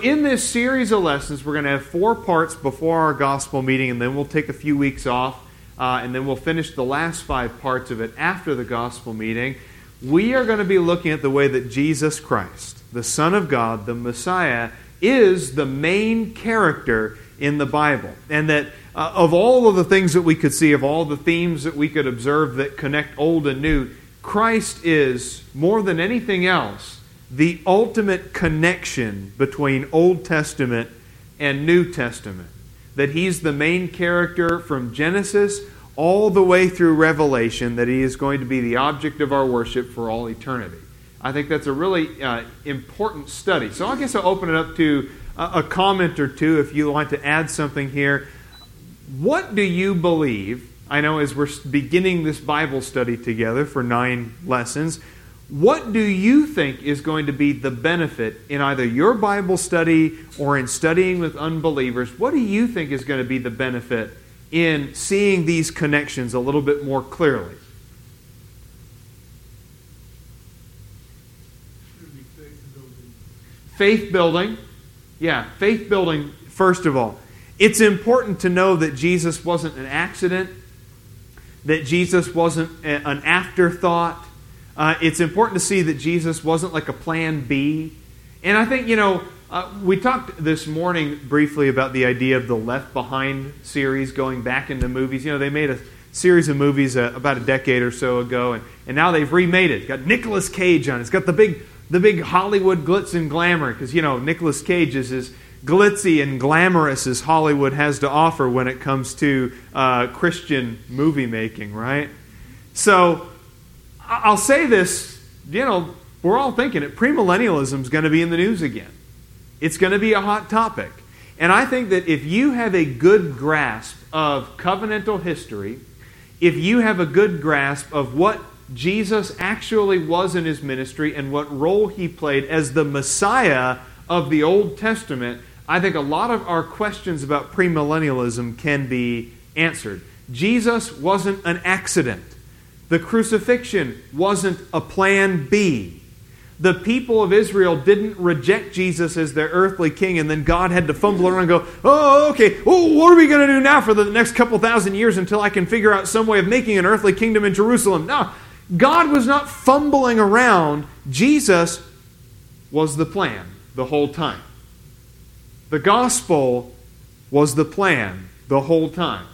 in this series of lessons, we're going to have 4 parts before our gospel meeting, and then we'll take a few weeks off, and then we'll finish the last 5 parts of it after the gospel meeting. We are going to be looking at the way that Jesus Christ, the Son of God, the Messiah, is the main character in the Bible. And that of all of the things that we could see, of all the themes that we could observe that connect old and new, Christ is, more than anything else, the ultimate connection between Old Testament and New Testament. That He's the main character from Genesis all the way through Revelation, that He is going to be the object of our worship for all eternity. I think that's a really important study. So I guess I'll open it up to a comment or two if you want to add something here. What do you believe, I know as we're beginning this Bible study together for 9 lessons, what do you think is going to be the benefit in either your Bible study or in studying with unbelievers? What do you think is going to be the benefit in seeing these connections a little bit more clearly? Faith building. Yeah, faith building, first of all. It's important to know that Jesus wasn't an accident, that Jesus wasn't an afterthought. It's important to see that Jesus wasn't like a plan B. And I think, we talked this morning briefly about the idea of the Left Behind series going back into movies. They made a series of movies about a decade or so ago, and now they've remade it. It's got Nicolas Cage on it. It's got the big Hollywood glitz and glamour, because, Nicolas Cage is as glitzy and glamorous as Hollywood has to offer when it comes to Christian movie making, right? So, I'll say this, we're all thinking it. Premillennialism is going to be in the news again. It's going to be a hot topic. And I think that if you have a good grasp of covenantal history, if you have a good grasp of what Jesus actually was in His ministry and what role He played as the Messiah of the Old Testament, I think a lot of our questions about premillennialism can be answered. Jesus wasn't an accident. The crucifixion wasn't a plan B. The people of Israel didn't reject Jesus as their earthly king, and then God had to fumble around and go, oh, okay, what are we going to do now for the next couple thousand years until I can figure out some way of making an earthly kingdom in Jerusalem? No, God was not fumbling around. Jesus was the plan the whole time. The gospel was the plan the whole time.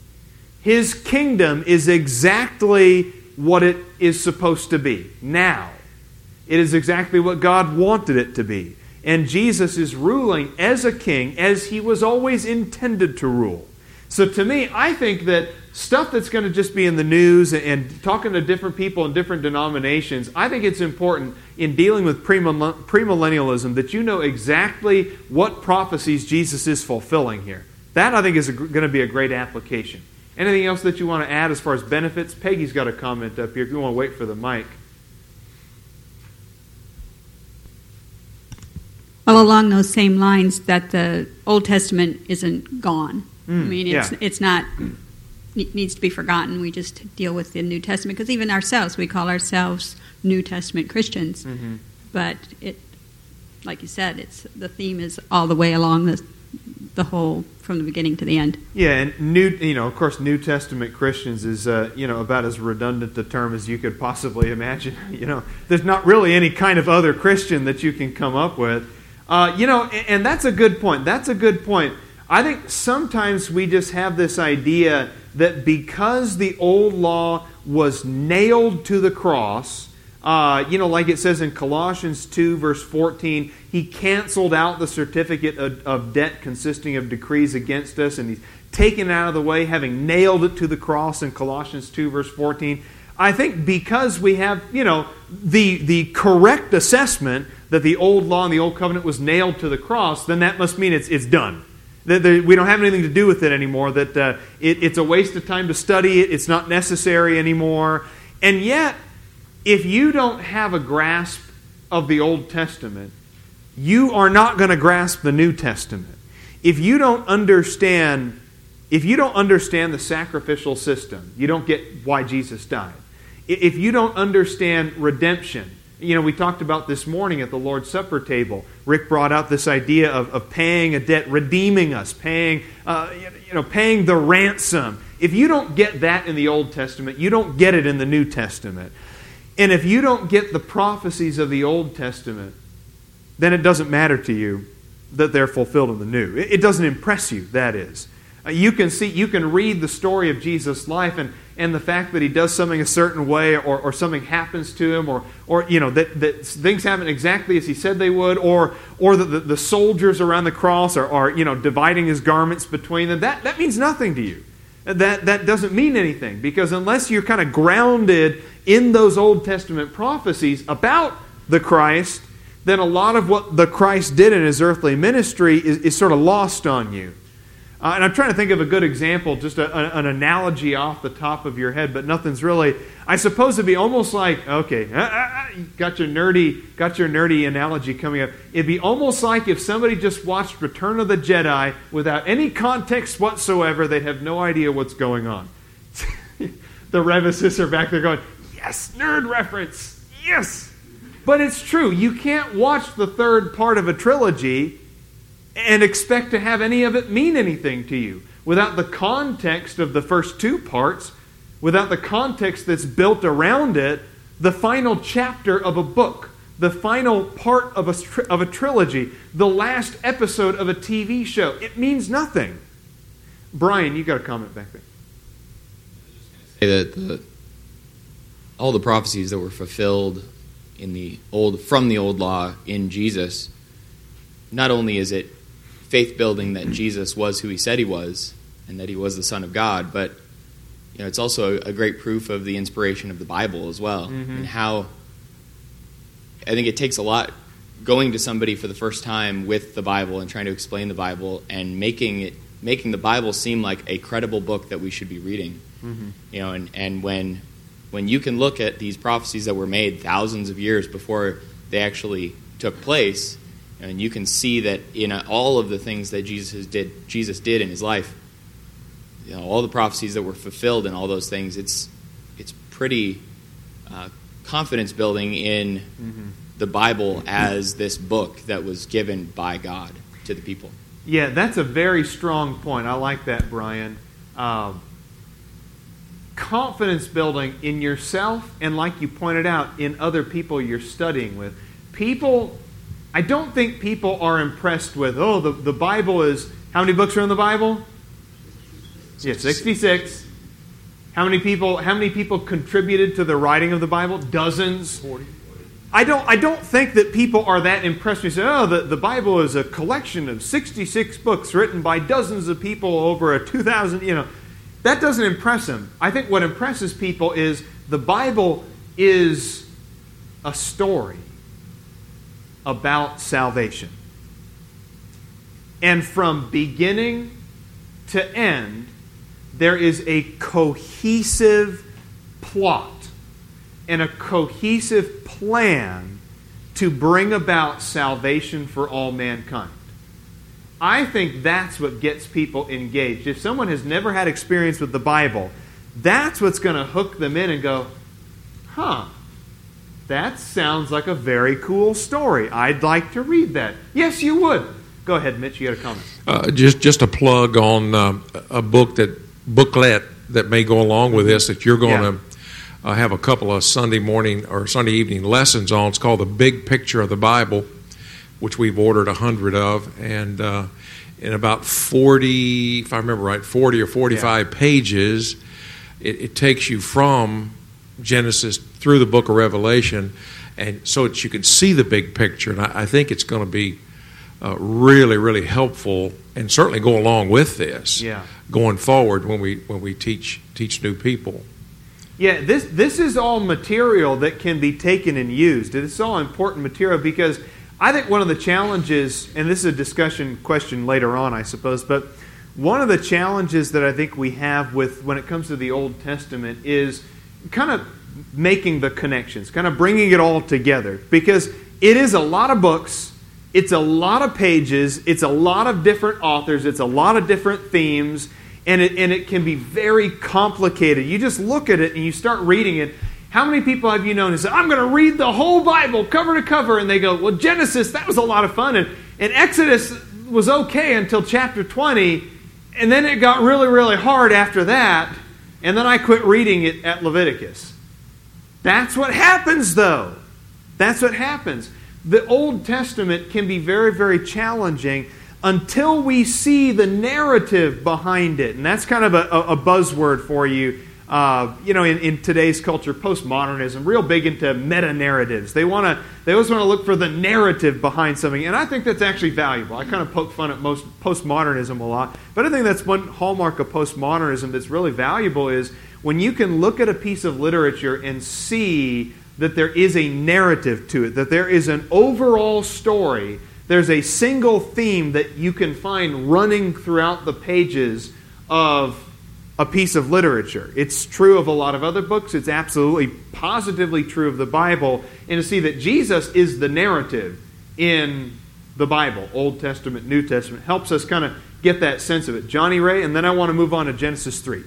His kingdom is exactly what it is supposed to be now. It is exactly what God wanted it to be. And Jesus is ruling as a king as He was always intended to rule. So to me, I think that stuff that's going to just be in the news and talking to different people in different denominations, I think it's important in dealing with premillennialism that you know exactly what prophecies Jesus is fulfilling here. That, I think, is going to be a great application. Anything else that you want to add as far as benefits? Peggy's got a comment up here if you want to wait for the mic. Well, along those same lines, that the Old Testament isn't gone. It's not, it needs to be forgotten. We just deal with the New Testament, because even ourselves, we call ourselves New Testament Christians. Mm-hmm. But it, like you said, the theme is all the way along the whole, from the beginning to the end. Yeah, and of course, New Testament Christians is, about as redundant a term as you could possibly imagine. There's not really any kind of other Christian that you can come up with. And that's a good point. That's a good point. I think sometimes we just have this idea that because the old law was nailed to the cross, like it says in Colossians 2, verse 14, He canceled out the certificate of debt consisting of decrees against us, and He's taken it out of the way, having nailed it to the cross in Colossians 2, verse 14. I think because we have, the correct assessment that the old law and the old covenant was nailed to the cross, then that must mean it's done. That we don't have anything to do with it anymore, that it's a waste of time to study it, it's not necessary anymore. And yet, if you don't have a grasp of the Old Testament, you are not going to grasp the New Testament. If you don't understand the sacrificial system, you don't get why Jesus died. If you don't understand redemption, We talked about this morning at the Lord's Supper table. Rick brought out this idea of paying a debt, redeeming us, paying the ransom. If you don't get that in the Old Testament, you don't get it in the New Testament. And if you don't get the prophecies of the Old Testament, then it doesn't matter to you that they're fulfilled in the New. It doesn't impress you, that is. You can read the story of Jesus' life and the fact that he does something a certain way, or something happens to him, or that things happen exactly as he said they would, or that the soldiers around the cross are dividing his garments between them. That means nothing to you. That doesn't mean anything, because unless you're kind of grounded in those Old Testament prophecies about the Christ, then a lot of what the Christ did in his earthly ministry is sort of lost on you. And I'm trying to think of a good example, just an analogy off the top of your head, but nothing's really. I suppose it'd be almost like, okay, got your nerdy analogy coming up. It'd be almost like if somebody just watched Return of the Jedi without any context whatsoever, they'd have no idea what's going on. The Revists are back there going, yes, nerd reference, yes. But it's true. You can't watch the third part of a trilogy and expect to have any of it mean anything to you without the context of the first two parts, without the context that's built around it, the final chapter of a book, the final part of a trilogy, the last episode of a TV show. It means nothing. Brian, you got a comment back there. I was just going to say that all the prophecies that were fulfilled from the old law in Jesus, not only is it faith building that Jesus was who he said he was and that he was the Son of God, but it's also a great proof of the inspiration of the Bible as well. Mm-hmm. And how I think it takes a lot going to somebody for the first time with the Bible and trying to explain the Bible and making the Bible seem like a credible book that we should be reading. Mm-hmm. And when you can look at these prophecies that were made thousands of years before they actually took place, and you can see that in all of the things that Jesus did in his life, all the prophecies that were fulfilled in all those things, it's pretty confidence building in mm-hmm. the Bible as this book that was given by God to the people. Yeah, that's a very strong point. I like that, Brian. Confidence building in yourself, and like you pointed out, in other people you're studying with. I don't think people are impressed with, the Bible is, how many books are in the Bible? Yeah, 66. How many people contributed to the writing of the Bible? Dozens. 40. I don't think that people are that impressed. We say, the Bible is a collection of 66 books written by dozens of people over a 2,000, That doesn't impress them. I think what impresses people is the Bible is a story about salvation. And from beginning to end, there is a cohesive plot and a cohesive plan to bring about salvation for all mankind. I think that's what gets people engaged. If someone has never had experience with the Bible, that's what's going to hook them in and go, that sounds like a very cool story. I'd like to read that. Yes, you would. Go ahead, Mitch. You got a comment. Just a plug on a booklet that may go along with this that you're going to have a couple of Sunday morning or Sunday evening lessons on. It's called The Big Picture of the Bible, which we've ordered 100 of, and in about 40, if I remember right, 40 or 45 pages, it takes you from Genesis through the book of Revelation, and so that you can see the big picture. And I think it's going to be really, really helpful, and certainly go along with this going forward when we teach new people. Yeah, this is all material that can be taken and used. It's all important material, because I think one of the challenges, and this is a discussion question later on, I suppose, but one of the challenges that I think we have when it comes to the Old Testament is kind of making the connections, kind of bringing it all together, because it is a lot of books, it's a lot of pages, it's a lot of different authors, it's a lot of different themes, and it can be very complicated. You just look at it and you start reading it. How many people have you known who say, I'm going to read the whole Bible cover to cover, and they go, well, Genesis, that was a lot of fun, and Exodus was okay until chapter 20, and then it got really, really hard after that, and then I quit reading it at Leviticus. That's what happens, though. That's what happens. The Old Testament can be very, very challenging until we see the narrative behind it. And that's kind of a buzzword for you. In today's culture, postmodernism, real big into meta-narratives. They always want to look for the narrative behind something. And I think that's actually valuable. I kind of poke fun at most postmodernism a lot. But I think that's one hallmark of postmodernism that's really valuable is when you can look at a piece of literature and see that there is a narrative to it, that there is an overall story. There's a single theme that you can find running throughout the pages of a piece of literature. It's true of a lot of other books. It's absolutely, positively true of the Bible. And to see that Jesus is the narrative in the Bible, Old Testament, New Testament, helps us kind of get that sense of it. Johnny Ray, and then I want to move on to Genesis 3.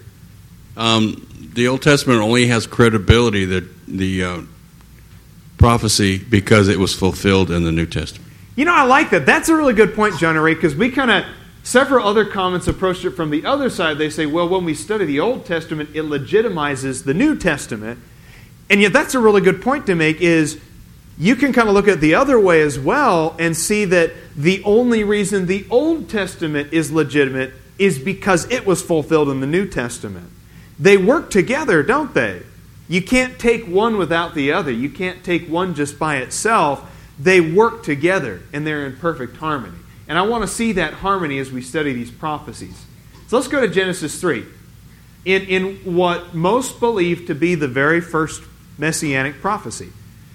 The Old Testament only has credibility, that the prophecy, because it was fulfilled in the New Testament. I like that. That's a really good point, Johnny Ray, because we kind of, several other comments approached it from the other side. They say, well, when we study the Old Testament, it legitimizes the New Testament. And yet that's a really good point to make, is you can kind of look at it the other way as well and see that the only reason the Old Testament is legitimate is because it was fulfilled in the New Testament. They work together, don't they? You can't take one without the other. You can't take one just by itself. They work together, and they're in perfect harmony. And I want to see that harmony as we study these prophecies. So let's go to Genesis 3. In what most believe to be the very first messianic prophecy.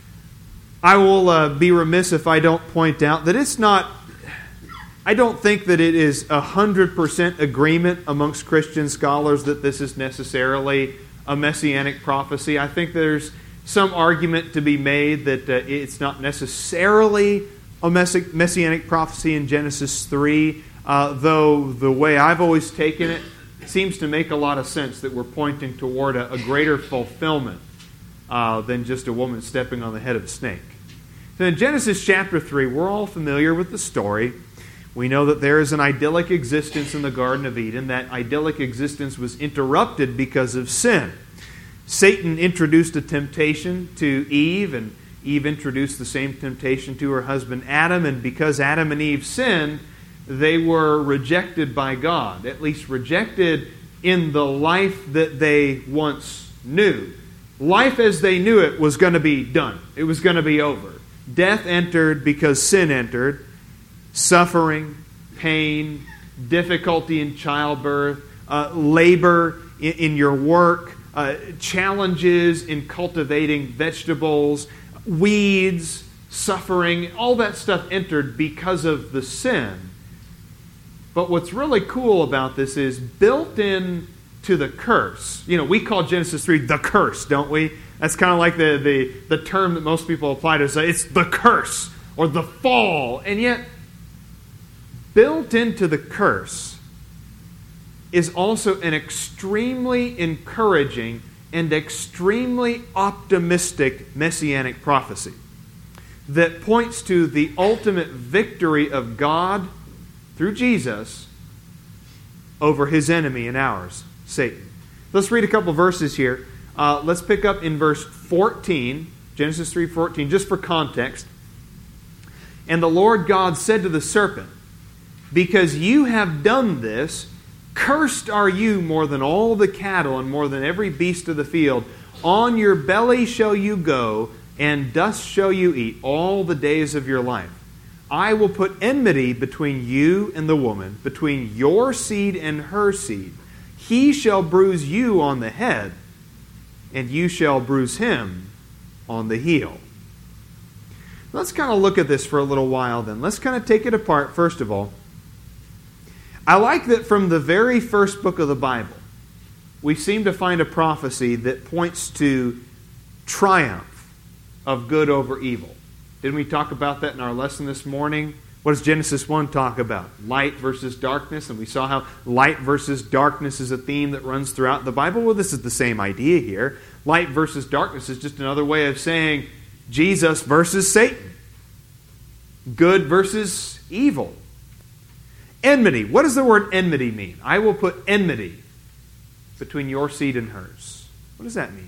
I will be remiss if I don't point out that it's not, I don't think that it is 100% agreement amongst Christian scholars that this is necessarily a messianic prophecy. I think there's some argument to be made that it's not necessarily a messianic prophecy in Genesis 3, though the way I've always taken it seems to make a lot of sense that we're pointing toward a greater fulfillment than just a woman stepping on the head of a snake. So in Genesis chapter 3, we're all familiar with the story. We know that there is an idyllic existence in the Garden of Eden. That idyllic existence was interrupted because of sin. Satan introduced a temptation to Eve, and Eve introduced the same temptation to her husband Adam, and because Adam and Eve sinned, they were rejected by God, at least rejected in the life that they once knew. Life as they knew it was going to be done. It was going to be over. Death entered because sin entered. Suffering, pain, difficulty in childbirth, labor in your work, challenges in cultivating vegetables, weeds, suffering, all that stuff entered because of the sin. But what's really cool about this is built in to the curse. We call Genesis 3 the curse, don't we? That's kind of like the term that most people apply to say, it's the curse or the fall. And yet, built into the curse is also an extremely encouraging and extremely optimistic messianic prophecy that points to the ultimate victory of God through Jesus over his enemy and ours, Satan. Let's read a couple verses here. Let's pick up in verse 14, Genesis 3:14, just for context. And the Lord God said to the serpent, because you have done this, cursed are you more than all the cattle and more than every beast of the field. On your belly shall you go, and dust shall you eat all the days of your life. I will put enmity between you and the woman, between your seed and her seed. He shall bruise you on the head, and you shall bruise him on the heel. Let's kind of look at this for a little while then. Let's kind of take it apart first of all. I like that from the very first book of the Bible, we seem to find a prophecy that points to triumph of good over evil. Didn't we talk about that in our lesson this morning? What does Genesis 1 talk about? Light versus darkness, and we saw how light versus darkness is a theme that runs throughout the Bible. Well, this is the same idea here. Light versus darkness is just another way of saying Jesus versus Satan. Good versus evil. Enmity. What does the word enmity mean? I will put enmity between your seed and hers. What does that mean?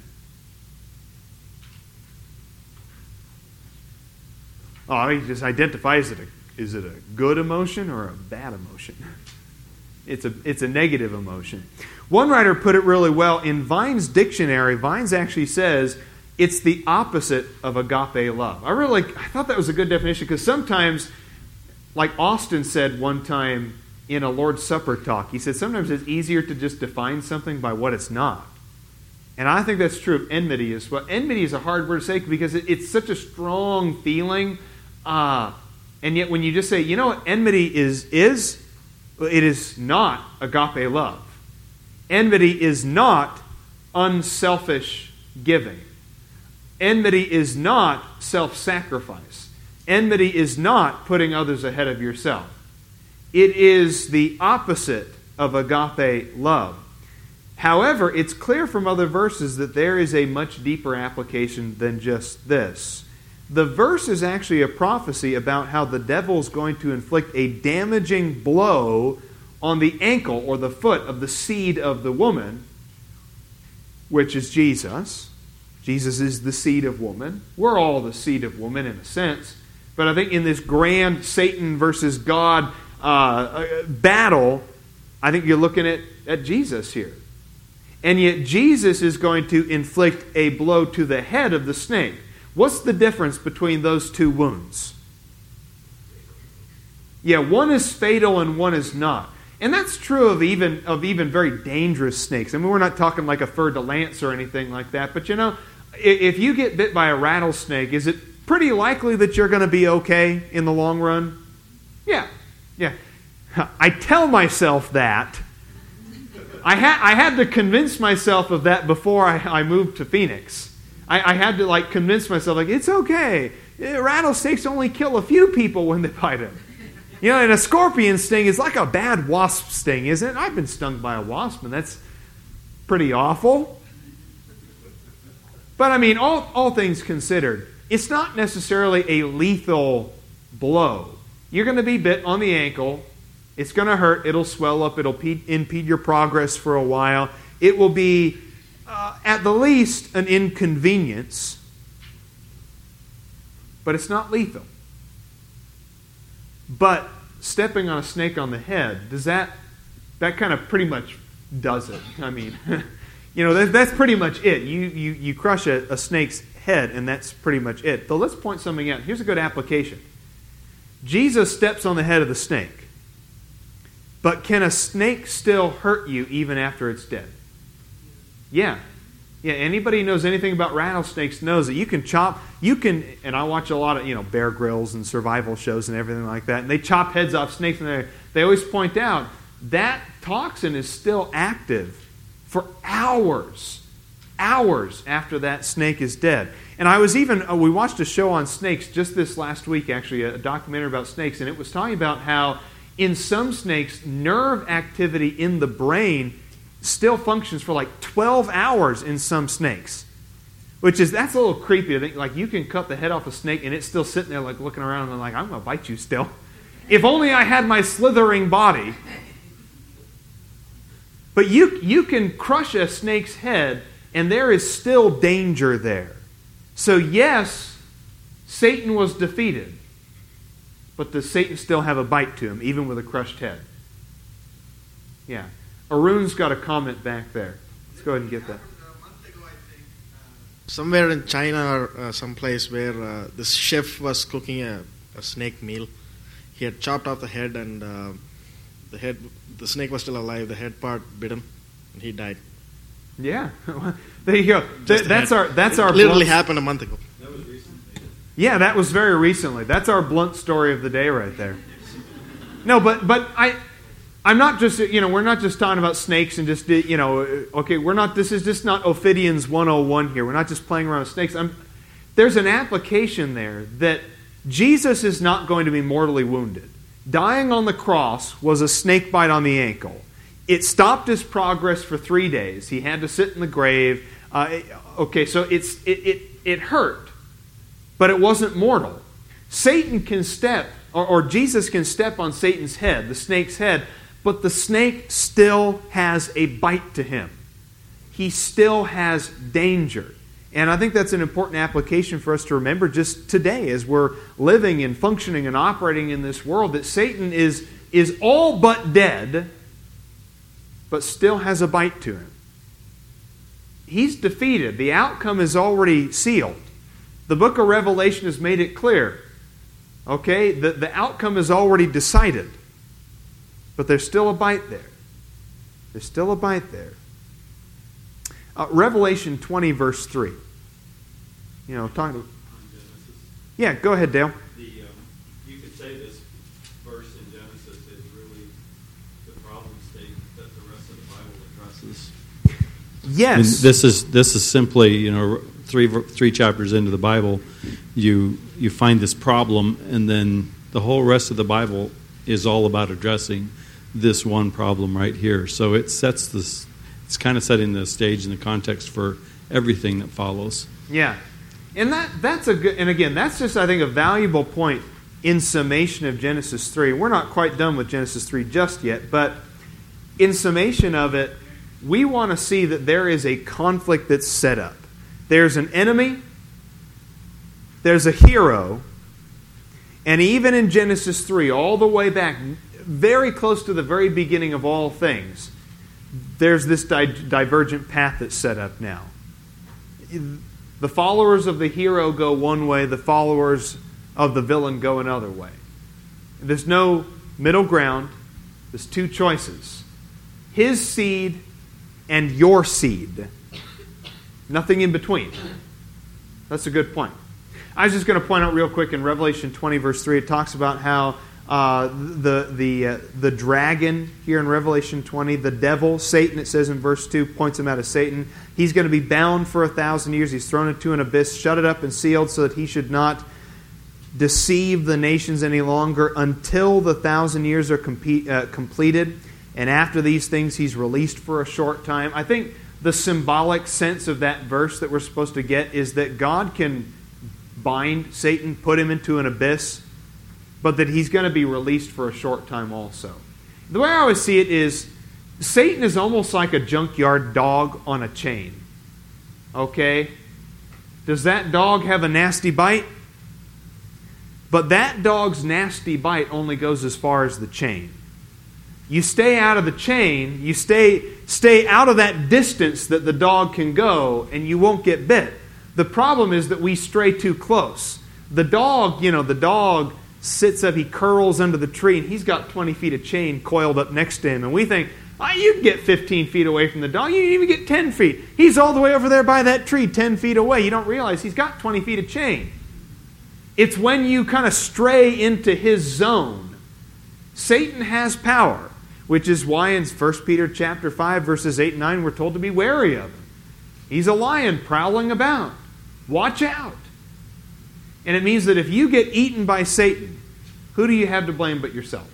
Oh, he just identifies it. Is it a good emotion or a bad emotion? It's a negative emotion. One writer put it really well in Vine's dictionary. Vine's actually says it's the opposite of agape love. I thought that was a good definition because sometimes, like Austin said one time in a Lord's Supper talk, he said sometimes it's easier to just define something by what it's not. And I think that's true of enmity as well. Enmity is a hard word to say because it's such a strong feeling. And yet when you just say, you know what enmity is it is not agape love. Enmity is not unselfish giving. Enmity is not self-sacrifice. Enmity is not putting others ahead of yourself. It is the opposite of agape love. However, it's clear from other verses that there is a much deeper application than just this. The verse is actually a prophecy about how the devil is going to inflict a damaging blow on the ankle or the foot of the seed of the woman, which is Jesus. Jesus is the seed of woman. We're all the seed of woman in a sense. But I think in this grand Satan versus God battle, I think you're looking at Jesus here. And yet Jesus is going to inflict a blow to the head of the snake. What's the difference between those two wounds? Yeah, one is fatal and one is not. And that's true of even very dangerous snakes. I mean, we're not talking like a fer de lance or anything like that. But you know, if you get bit by a rattlesnake, is it pretty likely that you're going to be okay in the long run? Yeah. I tell myself that. I had to convince myself of that before I moved to Phoenix. I had to convince myself it's okay. Rattlesnakes only kill a few people when they bite them. You know, and a scorpion sting is like a bad wasp sting, isn't it? I've been stung by a wasp, and that's pretty awful. But I mean, all things considered, it's not necessarily a lethal blow. You're going to be bit on the ankle. It's going to hurt. It'll swell up. It'll impede your progress for a while. It will be, at the least, an inconvenience. But it's not lethal. But stepping on a snake on the head, does that kind of pretty much does it. I mean, you know, that's pretty much it. You crush a snake's head, and that's pretty much it. So let's point something out. Here's a good application. Jesus steps on the head of the snake. But can a snake still hurt you even after it's dead? Yeah. Anybody who knows anything about rattlesnakes knows that you can, and I watch a lot of, Bear Grylls and survival shows and everything like that, and they chop heads off snakes, and they always point out that toxin is still active for hours after that snake is dead. And we watched a show on snakes just this last week, actually, a documentary about snakes, and it was talking about how in some snakes, nerve activity in the brain still functions for 12 hours in some snakes. That's a little creepy. I think you can cut the head off a snake and it's still sitting there looking around and I'm going to bite you still. If only I had my slithering body. But you can crush a snake's head and there is still danger there. So yes, Satan was defeated. But does Satan still have a bite to him, even with a crushed head? Yeah. Arun's got a comment back there. Let's go ahead and get that. Somewhere in China or someplace where this chef was cooking a snake meal, he had chopped off the head, and the snake was still alive. The head part bit him, and he died. Yeah. There you go. That's our literally happened a month ago. Yeah, that was very recently. That's our blunt story of the day right there. No, but I'm not just, we're not just talking about snakes and just, okay, this is just not Ophidians 101 here. We're not just playing around with snakes. There's an application there that Jesus is not going to be mortally wounded. Dying on the cross was a snake bite on the ankle. It stopped his progress for 3 days. He had to sit in the grave. So it hurt, but it wasn't mortal. Satan can step, or Jesus can step on Satan's head, the snake's head, but the snake still has a bite to him. He still has danger. And I think that's an important application for us to remember just today as we're living and functioning and operating in this world, that Satan is all but dead, but still has a bite to him. He's defeated. The outcome is already sealed. The book of Revelation has made it clear. Okay? The outcome is already decided. But there's still a bite there. There's still a bite there. Revelation 20, verse 3. Yeah, go ahead, Dale. You could say this verse in Genesis is really the problem state that the rest of the Bible addresses. Yes. This is simply, three chapters into the Bible, you find this problem, and then the whole rest of the Bible is all about addressing this one problem right here. So it sets this. It's kind of setting the stage and the context for everything that follows. Yeah. And that's a good, and again, that's just, I think, a valuable point in summation of Genesis 3. We're not quite done with Genesis 3 just yet, but in summation of it, we want to see that there is a conflict that's set up. There's an enemy, there's a hero, and even in Genesis 3, all the way back, very close to the very beginning of all things, there's this divergent path that's set up now. The followers of the hero go one way, the followers of the villain go another way. There's no middle ground. There's two choices. His seed and your seed. Nothing in between. That's a good point. I was just going to point out real quick in Revelation 20, verse 3, it talks about how the dragon here in Revelation 20, the devil, Satan, it says in verse 2, points him out as Satan. He's going to be bound for 1,000 years. He's thrown into an abyss, shut it up and sealed so that he should not deceive the nations any longer until the 1,000 years are completed. And after these things, he's released for a short time. I think the symbolic sense of that verse that we're supposed to get is that God can bind Satan, put him into an abyss, but that he's going to be released for a short time also. The way I always see it is, Satan is almost like a junkyard dog on a chain. Okay? Does that dog have a nasty bite? But that dog's nasty bite only goes as far as the chain. You stay out of the chain, you stay out of that distance that the dog can go, and you won't get bit. The problem is that we stray too close. The dog sits up, he curls under the tree, and he's got 20 feet of chain coiled up next to him. And we think, you can get 15 feet away from the dog. You can even get 10 feet. He's all the way over there by that tree, 10 feet away. You don't realize he's got 20 feet of chain. It's when you kind of stray into his zone. Satan has power, which is why in 1 Peter chapter 5, verses 8 and 9, we're told to be wary of him. He's a lion prowling about. Watch out. And it means that if you get eaten by Satan, who do you have to blame but yourself?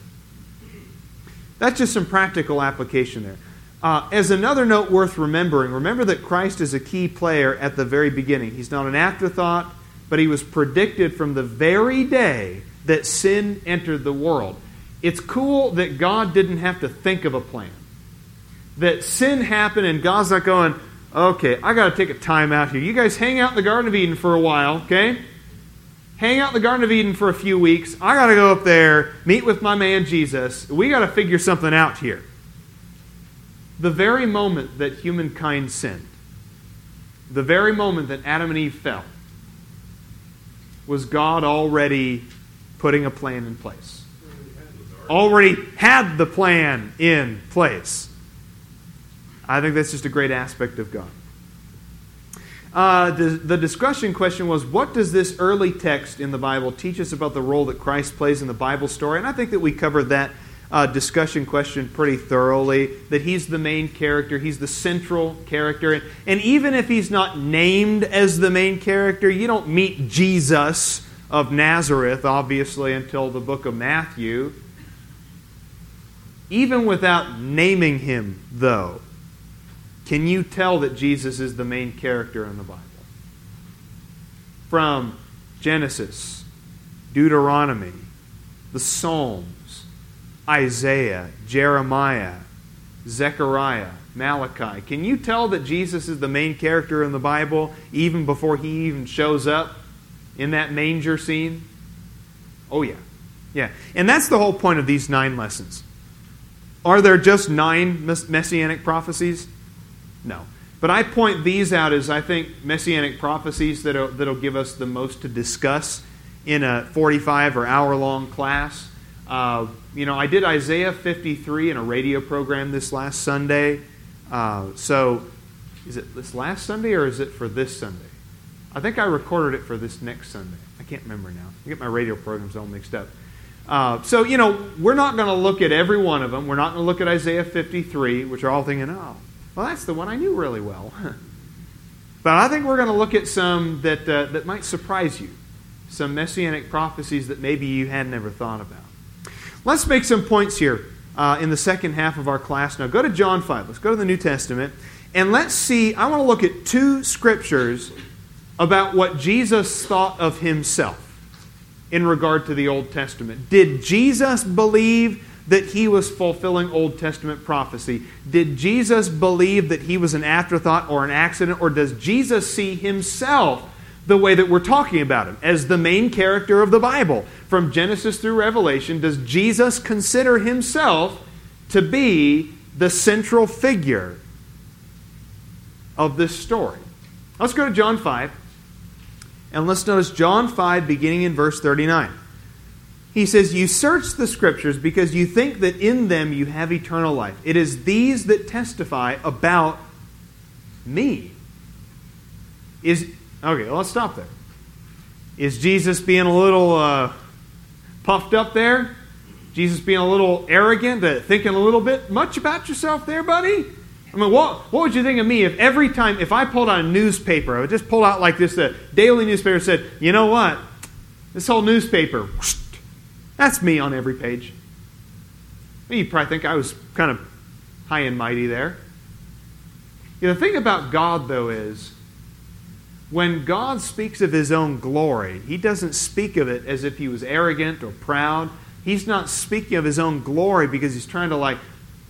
That's just some practical application there. As another note worth remembering, remember that Christ is a key player at the very beginning. He's not an afterthought, but he was predicted from the very day that sin entered the world. It's cool that God didn't have to think of a plan. That sin happened and God's not going, okay, I got to take a time out here. You guys hang out in the Garden of Eden for a while, okay? Hang out in the Garden of Eden for a few weeks. I got to go up there, meet with my man Jesus. We got to figure something out here. The very moment that humankind sinned, the very moment that Adam and Eve fell, was God already putting a plan in place. Already had the plan in place. I think that's just a great aspect of God. The discussion question was, what does this early text in the Bible teach us about the role that Christ plays in the Bible story? And I think that we covered that discussion question pretty thoroughly, that he's the main character, he's the central character. And even if he's not named as the main character, you don't meet Jesus of Nazareth, obviously, until the book of Matthew. Even without naming him, though, can you tell that Jesus is the main character in the Bible? From Genesis, Deuteronomy, the Psalms, Isaiah, Jeremiah, Zechariah, Malachi. Can you tell that Jesus is the main character in the Bible even before he even shows up in that manger scene? Oh, yeah. Yeah. And that's the whole point of these 9 lessons. Are there just 9 messianic prophecies? No. But I point these out as, I think, messianic prophecies that'll give us the most to discuss in a 45 or hour-long class. I did Isaiah 53 in a radio program this last Sunday. So, is it this last Sunday or is it for this Sunday? I think I recorded it for this next Sunday. I can't remember now. I get my radio programs all mixed up. We're not going to look at every one of them. We're not going to look at Isaiah 53, which are all thinking, oh, well, that's the one I knew really well. But I think we're going to look at some that might surprise you. Some messianic prophecies that maybe you had never thought about. Let's make some points here in the second half of our class. Now go to John 5. Let's go to the New Testament. And let's see, I want to look at 2 scriptures about what Jesus thought of himself in regard to the Old Testament. Did Jesus believe that he was fulfilling Old Testament prophecy? Did Jesus believe that he was an afterthought or an accident? Or does Jesus see himself the way that we're talking about him, as the main character of the Bible? From Genesis through Revelation, does Jesus consider himself to be the central figure of this story? Let's go to John 5. And let's notice John 5, beginning in verse 39. He says, "You search the Scriptures because you think that in them you have eternal life. It is these that testify about me." Okay, well, let's stop there. Is Jesus being a little puffed up there? Jesus being a little arrogant, thinking a little bit much about yourself there, buddy? I mean, what would you think of me if every time, if I pulled out a newspaper, I would just pull out like this, the daily newspaper, said, you know what? This whole newspaper, whoosh, that's me on every page. Well, you'd probably think I was kind of high and mighty there. The thing about God, though, is when God speaks of his own glory, he doesn't speak of it as if he was arrogant or proud. He's not speaking of his own glory because he's trying to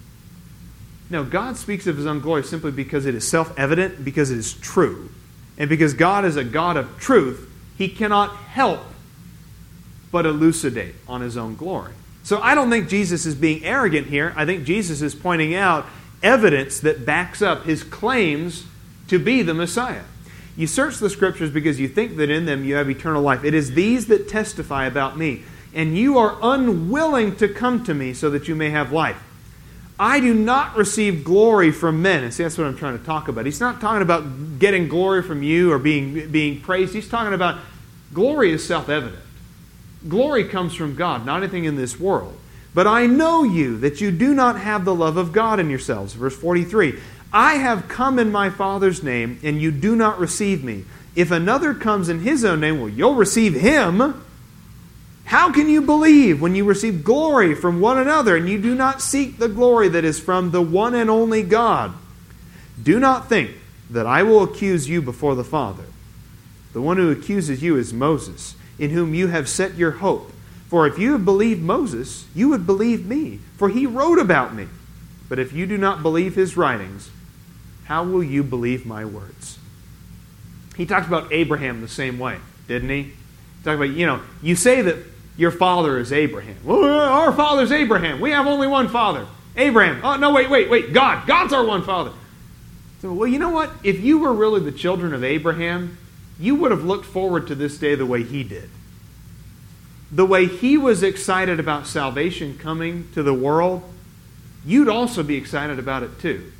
No, God speaks of his own glory simply because it is self-evident, because it is true. And because God is a God of truth, he cannot help but elucidate on his own glory. So I don't think Jesus is being arrogant here. I think Jesus is pointing out evidence that backs up his claims to be the Messiah. You search the Scriptures because you think that in them you have eternal life. It is these that testify about me. And you are unwilling to come to me so that you may have life. I do not receive glory from men. And see, that's what I'm trying to talk about. He's not talking about getting glory from you or being praised. He's talking about glory is self-evident. Glory comes from God, not anything in this world. But I know you, that you do not have the love of God in yourselves. Verse 43, I have come in my Father's name, and you do not receive me. If another comes in his own name, well, you'll receive him. How can you believe when you receive glory from one another and you do not seek the glory that is from the one and only God? Do not think that I will accuse you before the Father. The one who accuses you is Moses, in whom you have set your hope. For if you had believed Moses, you would believe me, for he wrote about me. But if you do not believe his writings, how will you believe my words? He talked about Abraham the same way, didn't he? He talked about, you say that your father is Abraham. Well, our father's Abraham. We have only one father, Abraham. Oh, no, wait. God. God's our one father. So, well, you know what? If you were really the children of Abraham, you would have looked forward to this day the way he did. The way he was excited about salvation coming to the world, you'd also be excited about it too.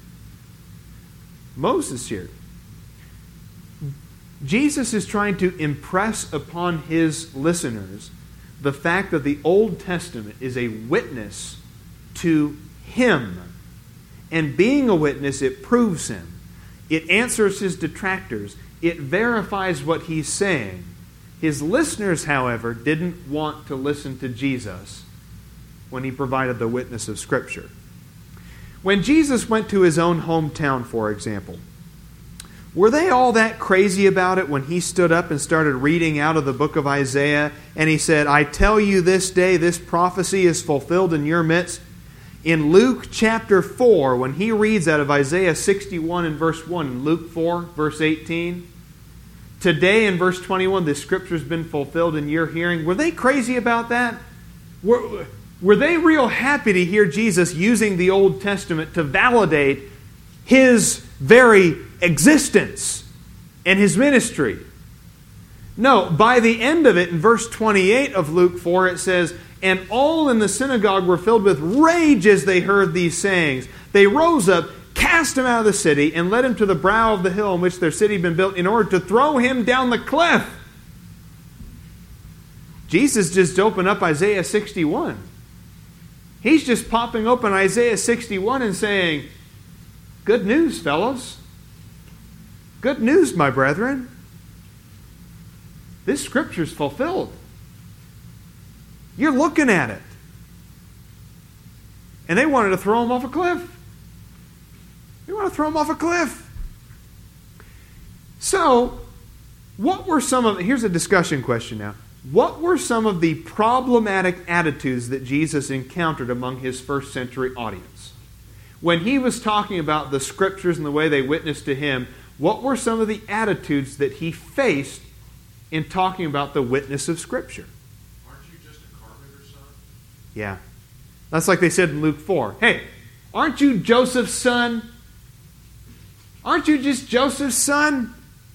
Moses here. Jesus is trying to impress upon his listeners the fact that the Old Testament is a witness to him. And being a witness, it proves him. It answers his detractors. It verifies what he's saying. His listeners, however, didn't want to listen to Jesus when he provided the witness of Scripture. When Jesus went to his own hometown, for example, were they all that crazy about it when he stood up and started reading out of the book of Isaiah and he said, I tell you this day, this prophecy is fulfilled in your midst? In Luke chapter 4, when he reads out of Isaiah 61 and verse 1, Luke 4, verse 18, today in verse 21, the Scripture's been fulfilled in your hearing. Were they crazy about that? Were they real happy to hear Jesus using the Old Testament to validate his very existence and his ministry? No, by the end of it, in verse 28 of Luke 4, it says, and all in the synagogue were filled with rage as they heard these sayings. They rose up, cast him out of the city, and led him to the brow of the hill in which their city had been built in order to throw him down the cliff. Jesus just opened up Isaiah 61. He's just popping open Isaiah 61 and saying, good news, fellows. Good news, my brethren. This Scripture's fulfilled. You're looking at it. And they wanted to throw him off a cliff. They want to throw him off a cliff. So, what were some of... Here's a discussion question now. What were some of the problematic attitudes that Jesus encountered among his first century audience? When he was talking about the Scriptures and the way they witnessed to him, what were some of the attitudes that he faced in talking about the witness of Scripture? Aren't you just a carpenter's son? Yeah. That's like they said in Luke 4. Hey, aren't you Joseph's son? Aren't you just Joseph's son?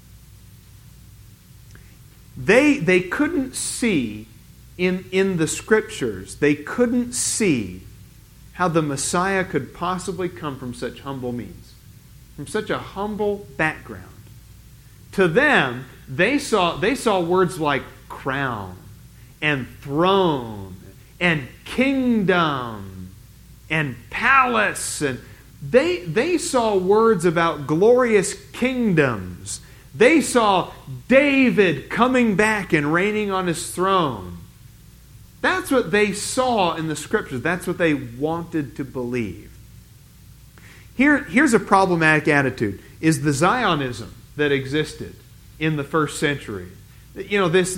They couldn't see in the Scriptures, they couldn't see how the Messiah could possibly come from such humble means, from such a humble background. To them, they saw words like crown and throne and kingdom and palace, and they saw words about glorious kingdoms. They saw David coming back and reigning on his throne. That's what they saw in the Scriptures. That's what they wanted to believe. Here's a problematic attitude, is the Zionism that existed in the first century. You know, this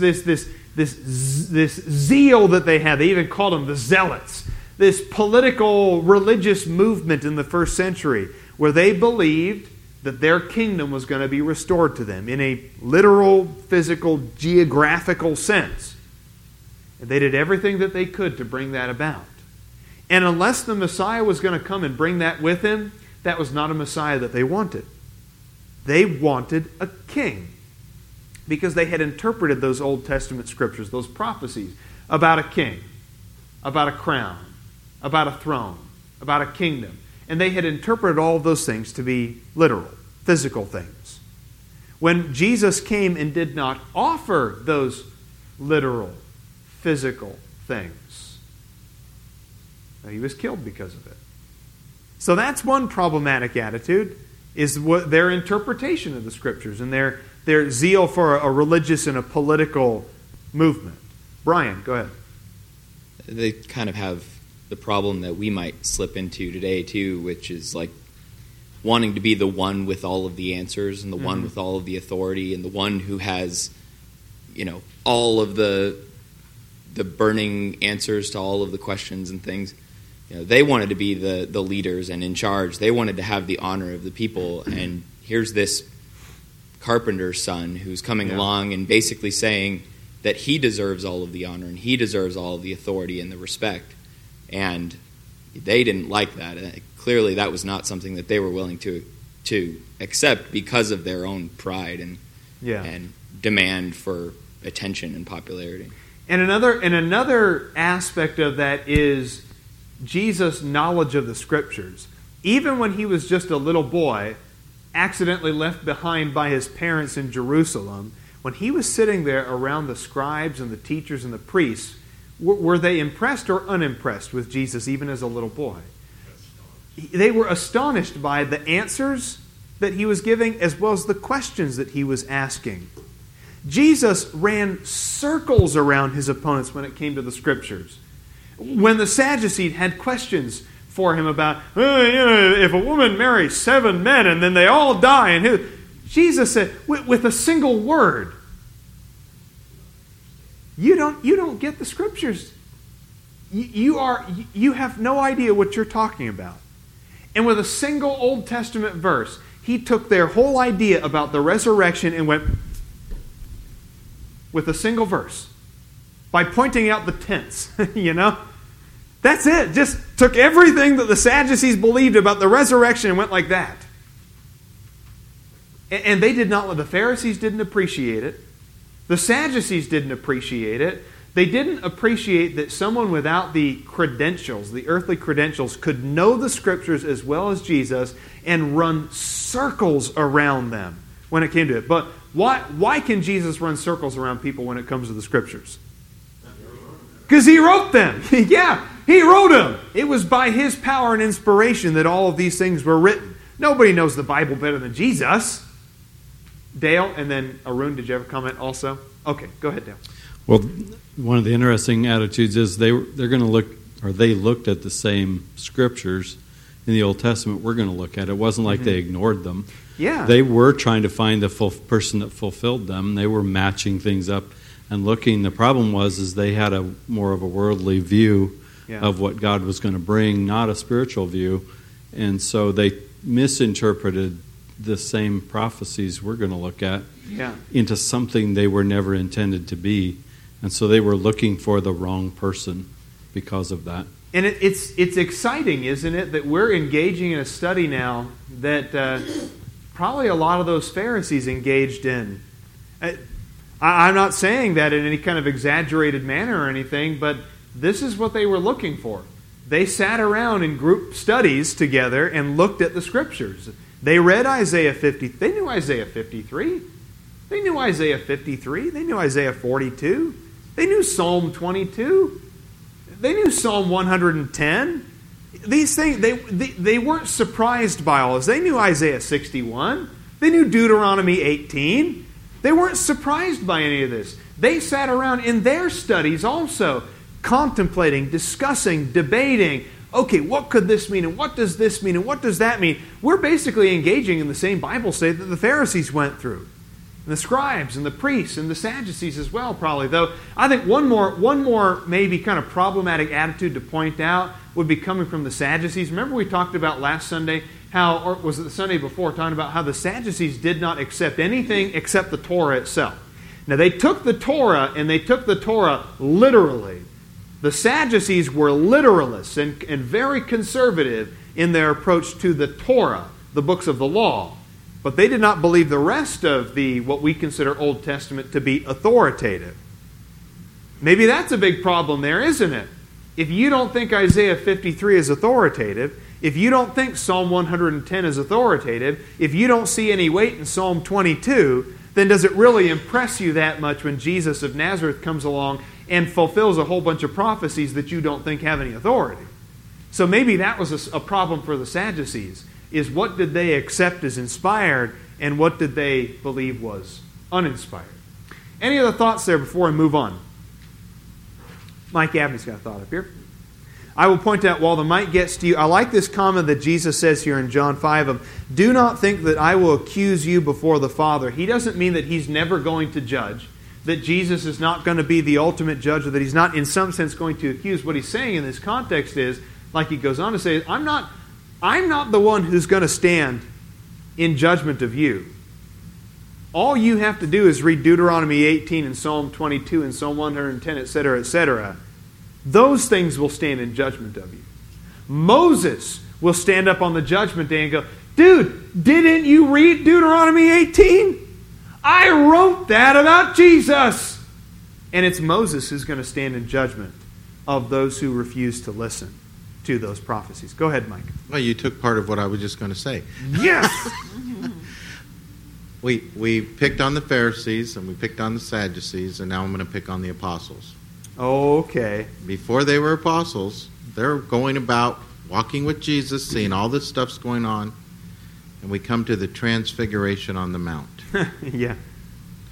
zeal that they had. They even called them the Zealots. This political, religious movement in the first century where they believed that their kingdom was going to be restored to them in a literal, physical, geographical sense. And they did everything that they could to bring that about. And unless the Messiah was going to come and bring that with him, that was not a Messiah that they wanted. They wanted a king, because they had interpreted those Old Testament Scriptures, those prophecies about a king, about a crown, about a throne, about a kingdom. And they had interpreted all of those things to be literal, physical things. When Jesus came and did not offer those literal, physical things, he was killed because of it. So that's one problematic attitude, is what their interpretation of the Scriptures and their zeal for a religious and a political movement. Brian, go ahead. They kind of have the problem that we might slip into today too, which is like wanting to be the one with all of the answers and the one with all of the authority and the one who has, all of the burning answers to all of the questions and things. They wanted to be the leaders and in charge. They wanted to have the honor of the people. And here's this carpenter's son who's coming along and basically saying that he deserves all of the honor and he deserves all of the authority and the respect. And they didn't like that. Clearly, that was not something that they were willing to accept because of their own pride and demand for attention and popularity. And another aspect of that is Jesus' knowledge of the Scriptures. Even when he was just a little boy, accidentally left behind by his parents in Jerusalem, when he was sitting there around the scribes and the teachers and the priests, were they impressed or unimpressed with Jesus even as a little boy? They were astonished by the answers that he was giving as well as the questions that he was asking. Jesus ran circles around his opponents when it came to the Scriptures. When the Sadducees had questions for him about, if a woman marries 7 men and then they all die, and Jesus said, with a single word, you don't get the Scriptures. You have no idea what you're talking about. And with a single Old Testament verse, he took their whole idea about the resurrection and went with a single verse by pointing out the tense, That's it. Just took everything that the Sadducees believed about the resurrection and went like that. And they did not, the Pharisees didn't appreciate it. The Sadducees didn't appreciate it. They didn't appreciate that someone without the credentials, the earthly credentials, could know the Scriptures as well as Jesus and run circles around them when it came to it. But why can Jesus run circles around people when it comes to the Scriptures? Because he wrote them. Yeah, he wrote them. It was by his power and inspiration that all of these things were written. Nobody knows the Bible better than Jesus. Dale, and then Arun, did you have a comment also? Okay, go ahead, Dale. Well, one of the interesting attitudes is they're going to look, or they looked at the same scriptures in the Old Testament we're going to look at. It wasn't like they ignored them. Yeah. They were trying to find the person that fulfilled them. They were matching things up and looking. The problem was they had a more of a worldly view of what God was going to bring, not a spiritual view. And so they misinterpreted the same prophecies we're going to look at into something they were never intended to be. And so they were looking for the wrong person because of that. And it's exciting, isn't it, that we're engaging in a study now that probably a lot of those Pharisees engaged in. I'm not saying that in any kind of exaggerated manner or anything, but this is what they were looking for. They sat around in group studies together and looked at the Scriptures. They read Isaiah 50. They knew Isaiah 53. They knew Isaiah 53. They knew Isaiah 42. They knew Psalm 22. They knew Psalm 110. These things, they weren't surprised by all this. They knew Isaiah 61. They knew Deuteronomy 18. They weren't surprised by any of this. They sat around in their studies also, contemplating, discussing, debating. Okay, what could this mean? And what does this mean? And what does that mean? We're basically engaging in the same Bible study that the Pharisees went through. And the scribes and the priests and the Sadducees as well, probably. Though I think one more maybe kind of problematic attitude to point out would be coming from the Sadducees. Remember we talked about last Sunday how, or was it the Sunday before, talking about how the Sadducees did not accept anything except the Torah itself. Now they took the Torah and they took the Torah literally. The Sadducees were literalists and very conservative in their approach to the Torah, the books of the law. But they did not believe the rest of what we consider Old Testament to be authoritative. Maybe that's a big problem there, isn't it? If you don't think Isaiah 53 is authoritative, if you don't think Psalm 110 is authoritative, if you don't see any weight in Psalm 22, then does it really impress you that much when Jesus of Nazareth comes along and fulfills a whole bunch of prophecies that you don't think have any authority? So maybe that was a problem for the Sadducees, is what did they accept as inspired and what did they believe was uninspired? Any other thoughts there before I move on? Mike Abney's got a thought up here. I will point out while the mic gets to you, I like this comment that Jesus says here in John 5 of, do not think that I will accuse you before the Father. He doesn't mean that He's never going to judge, that Jesus is not going to be the ultimate judge, or that He's not in some sense going to accuse. What He's saying in this context is, like He goes on to say, I'm not the one who's going to stand in judgment of you. All you have to do is read Deuteronomy 18 and Psalm 22 and Psalm 110, etc., etc. Those things will stand in judgment of you. Moses will stand up on the judgment day and go, dude, didn't you read Deuteronomy 18? I wrote that about Jesus. And it's Moses who's going to stand in judgment of those who refuse to listen to those prophecies. Go ahead, Mike. Well, you took part of what I was just going to say. Yes! We picked on the Pharisees and we picked on the Sadducees, and now I'm going to pick on the apostles. Okay. Before they were apostles, they're going about walking with Jesus, seeing all this stuff's going on, and we come to the Transfiguration on the Mount. Yeah.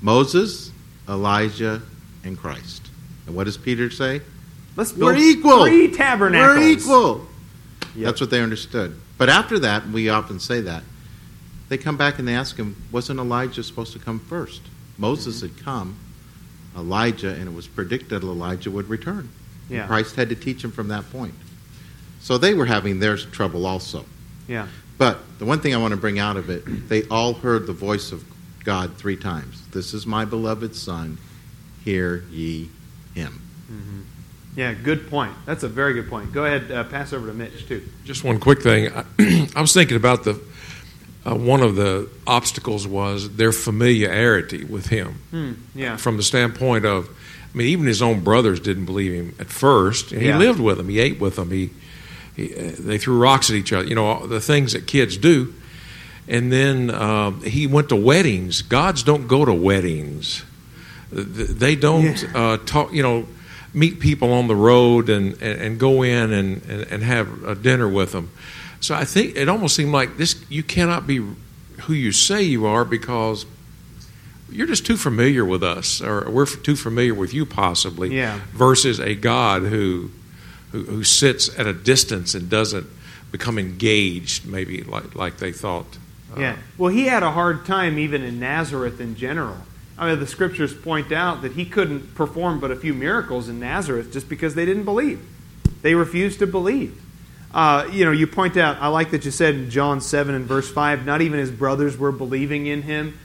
Moses, Elijah, and Christ. And what does Peter say? Let's build We're equal. 3 tabernacles. We're equal. Yep. That's what they understood. But after that, we often say that, they come back and they ask him, wasn't Elijah supposed to come first? Moses had come, Elijah, and it was predicted Elijah would return. Yeah. And Christ had to teach him from that point. So they were having their trouble also. Yeah. But the one thing I want to bring out of it, they all heard the voice of God 3 times. This is my beloved Son, hear ye him. Mm-hmm. Yeah, good point. That's a very good point. Go ahead, pass over to Mitch, too. Just one quick thing. I was thinking about one of the obstacles was their familiarity with him. Yeah. From the standpoint of, I mean, even his own brothers didn't believe him at first. And he lived with them. He ate with them. They threw rocks at each other. You know, the things that kids do. And then he went to weddings. Gods don't go to weddings. They don't talk. You know, meet people on the road and go in and have a dinner with them. So I think it almost seemed like this. You cannot be who you say you are because you're just too familiar with us, or we're too familiar with you, possibly. Yeah. Versus a God who sits at a distance and doesn't become engaged, maybe like they thought. Yeah. Well, he had a hard time even in Nazareth in general. I mean, the scriptures point out that he couldn't perform but a few miracles in Nazareth just because they didn't believe. They refused to believe. You point out, I like that you said in John 7 and verse 5, not even his brothers were believing in him.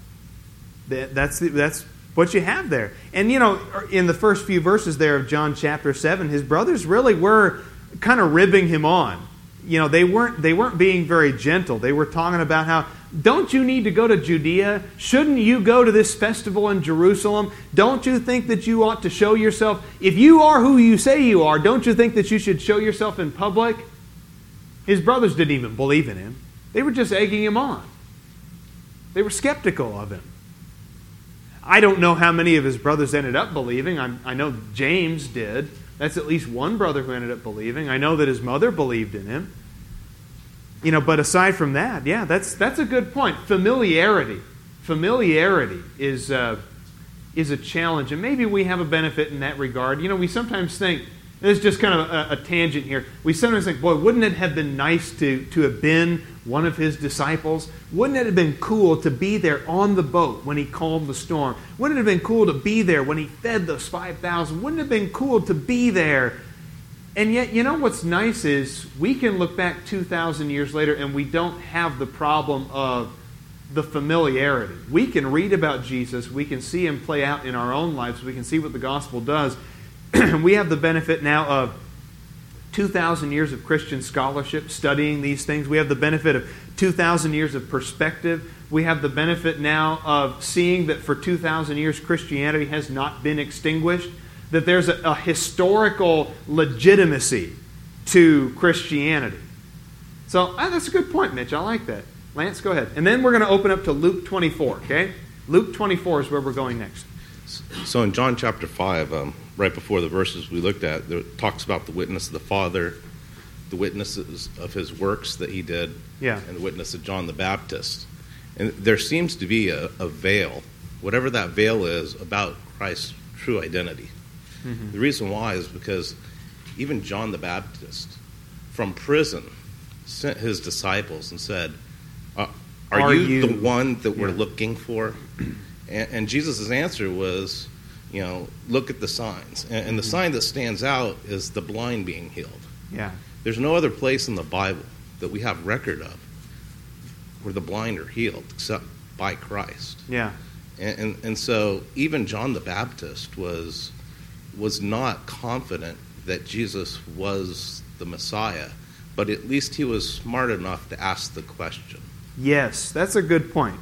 That's what you have there. And, in the first few verses there of John chapter 7, his brothers really were kind of ribbing him on. They weren't being very gentle. They were talking about how, don't you need to go to Judea? Shouldn't you go to this festival in Jerusalem? Don't you think that you ought to show yourself? If you are who you say you are, don't you think that you should show yourself in public? His brothers didn't even believe in him. They were just egging him on. They were skeptical of him. I don't know how many of his brothers ended up believing. I know James did. That's at least one brother who ended up believing. I know that his mother believed in him. But aside from that, that's a good point. Familiarity is a challenge, and maybe we have a benefit in that regard. We sometimes think, this is just kind of a tangent here. We sometimes think, boy, wouldn't it have been nice to have been one of his disciples? Wouldn't it have been cool to be there on the boat when he calmed the storm? Wouldn't it have been cool to be there when he fed those 5,000? Wouldn't it have been cool to be there? And yet, what's nice is we can look back 2,000 years later and we don't have the problem of the familiarity. We can read about Jesus. We can see him play out in our own lives. We can see what the gospel does. We have the benefit now of 2,000 years of Christian scholarship studying these things. We have the benefit of 2,000 years of perspective. We have the benefit now of seeing that for 2,000 years Christianity has not been extinguished, that there's a historical legitimacy to Christianity. So that's a good point, Mitch. I like that. Lance, go ahead. And then we're going to open up to Luke 24, okay? Luke 24 is where we're going next. So in John chapter 5, right before the verses we looked at, it talks about the witness of the Father, the witnesses of his works that he did, and the witness of John the Baptist. And there seems to be a veil, whatever that veil is, about Christ's true identity. Mm-hmm. The reason why is because even John the Baptist, from prison, sent his disciples and said, are you the one that we're looking for? And Jesus' answer was, look at the signs. And the sign that stands out is the blind being healed. Yeah. There's no other place in the Bible that we have record of where the blind are healed except by Christ. Yeah. And so even John the Baptist was not confident that Jesus was the Messiah, but at least he was smart enough to ask the question. Yes, that's a good point.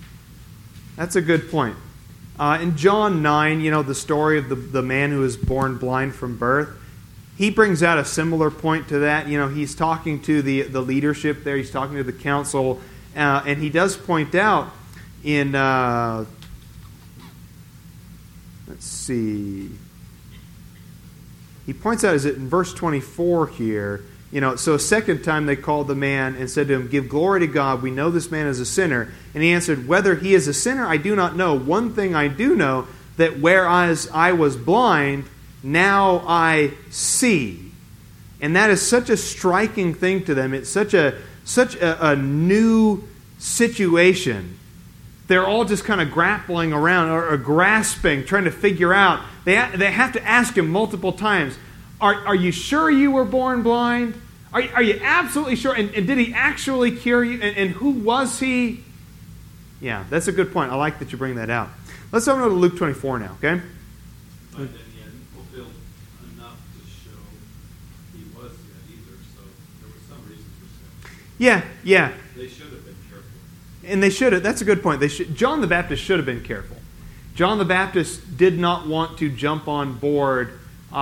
That's a good point. In John 9, the story of the man who was born blind from birth, he brings out a similar point to that. He's talking to the leadership there. He's talking to the council. And he does point out in, let's see, he points out, is it in verse 24 here, So a second time they called the man and said to him, "Give glory to God. We know this man is a sinner." And he answered, "Whether he is a sinner, I do not know. One thing I do know, that whereas I was blind, now I see." And that is such a striking thing to them. It's such a new situation. They're all just kind of grappling around or grasping, trying to figure out. They have to ask him multiple times, Are you sure you were born blind? Are you absolutely sure? And did he actually cure you? And who was he? Yeah, that's a good point. I like that you bring that out. Let's go to Luke 24 now, okay? But then he hadn't fulfilled enough to show he was yet either, so there was some reason for skepticism. Yeah. They should have been careful. And they should have. That's a good point. John the Baptist should have been careful. John the Baptist did not want to jump on board.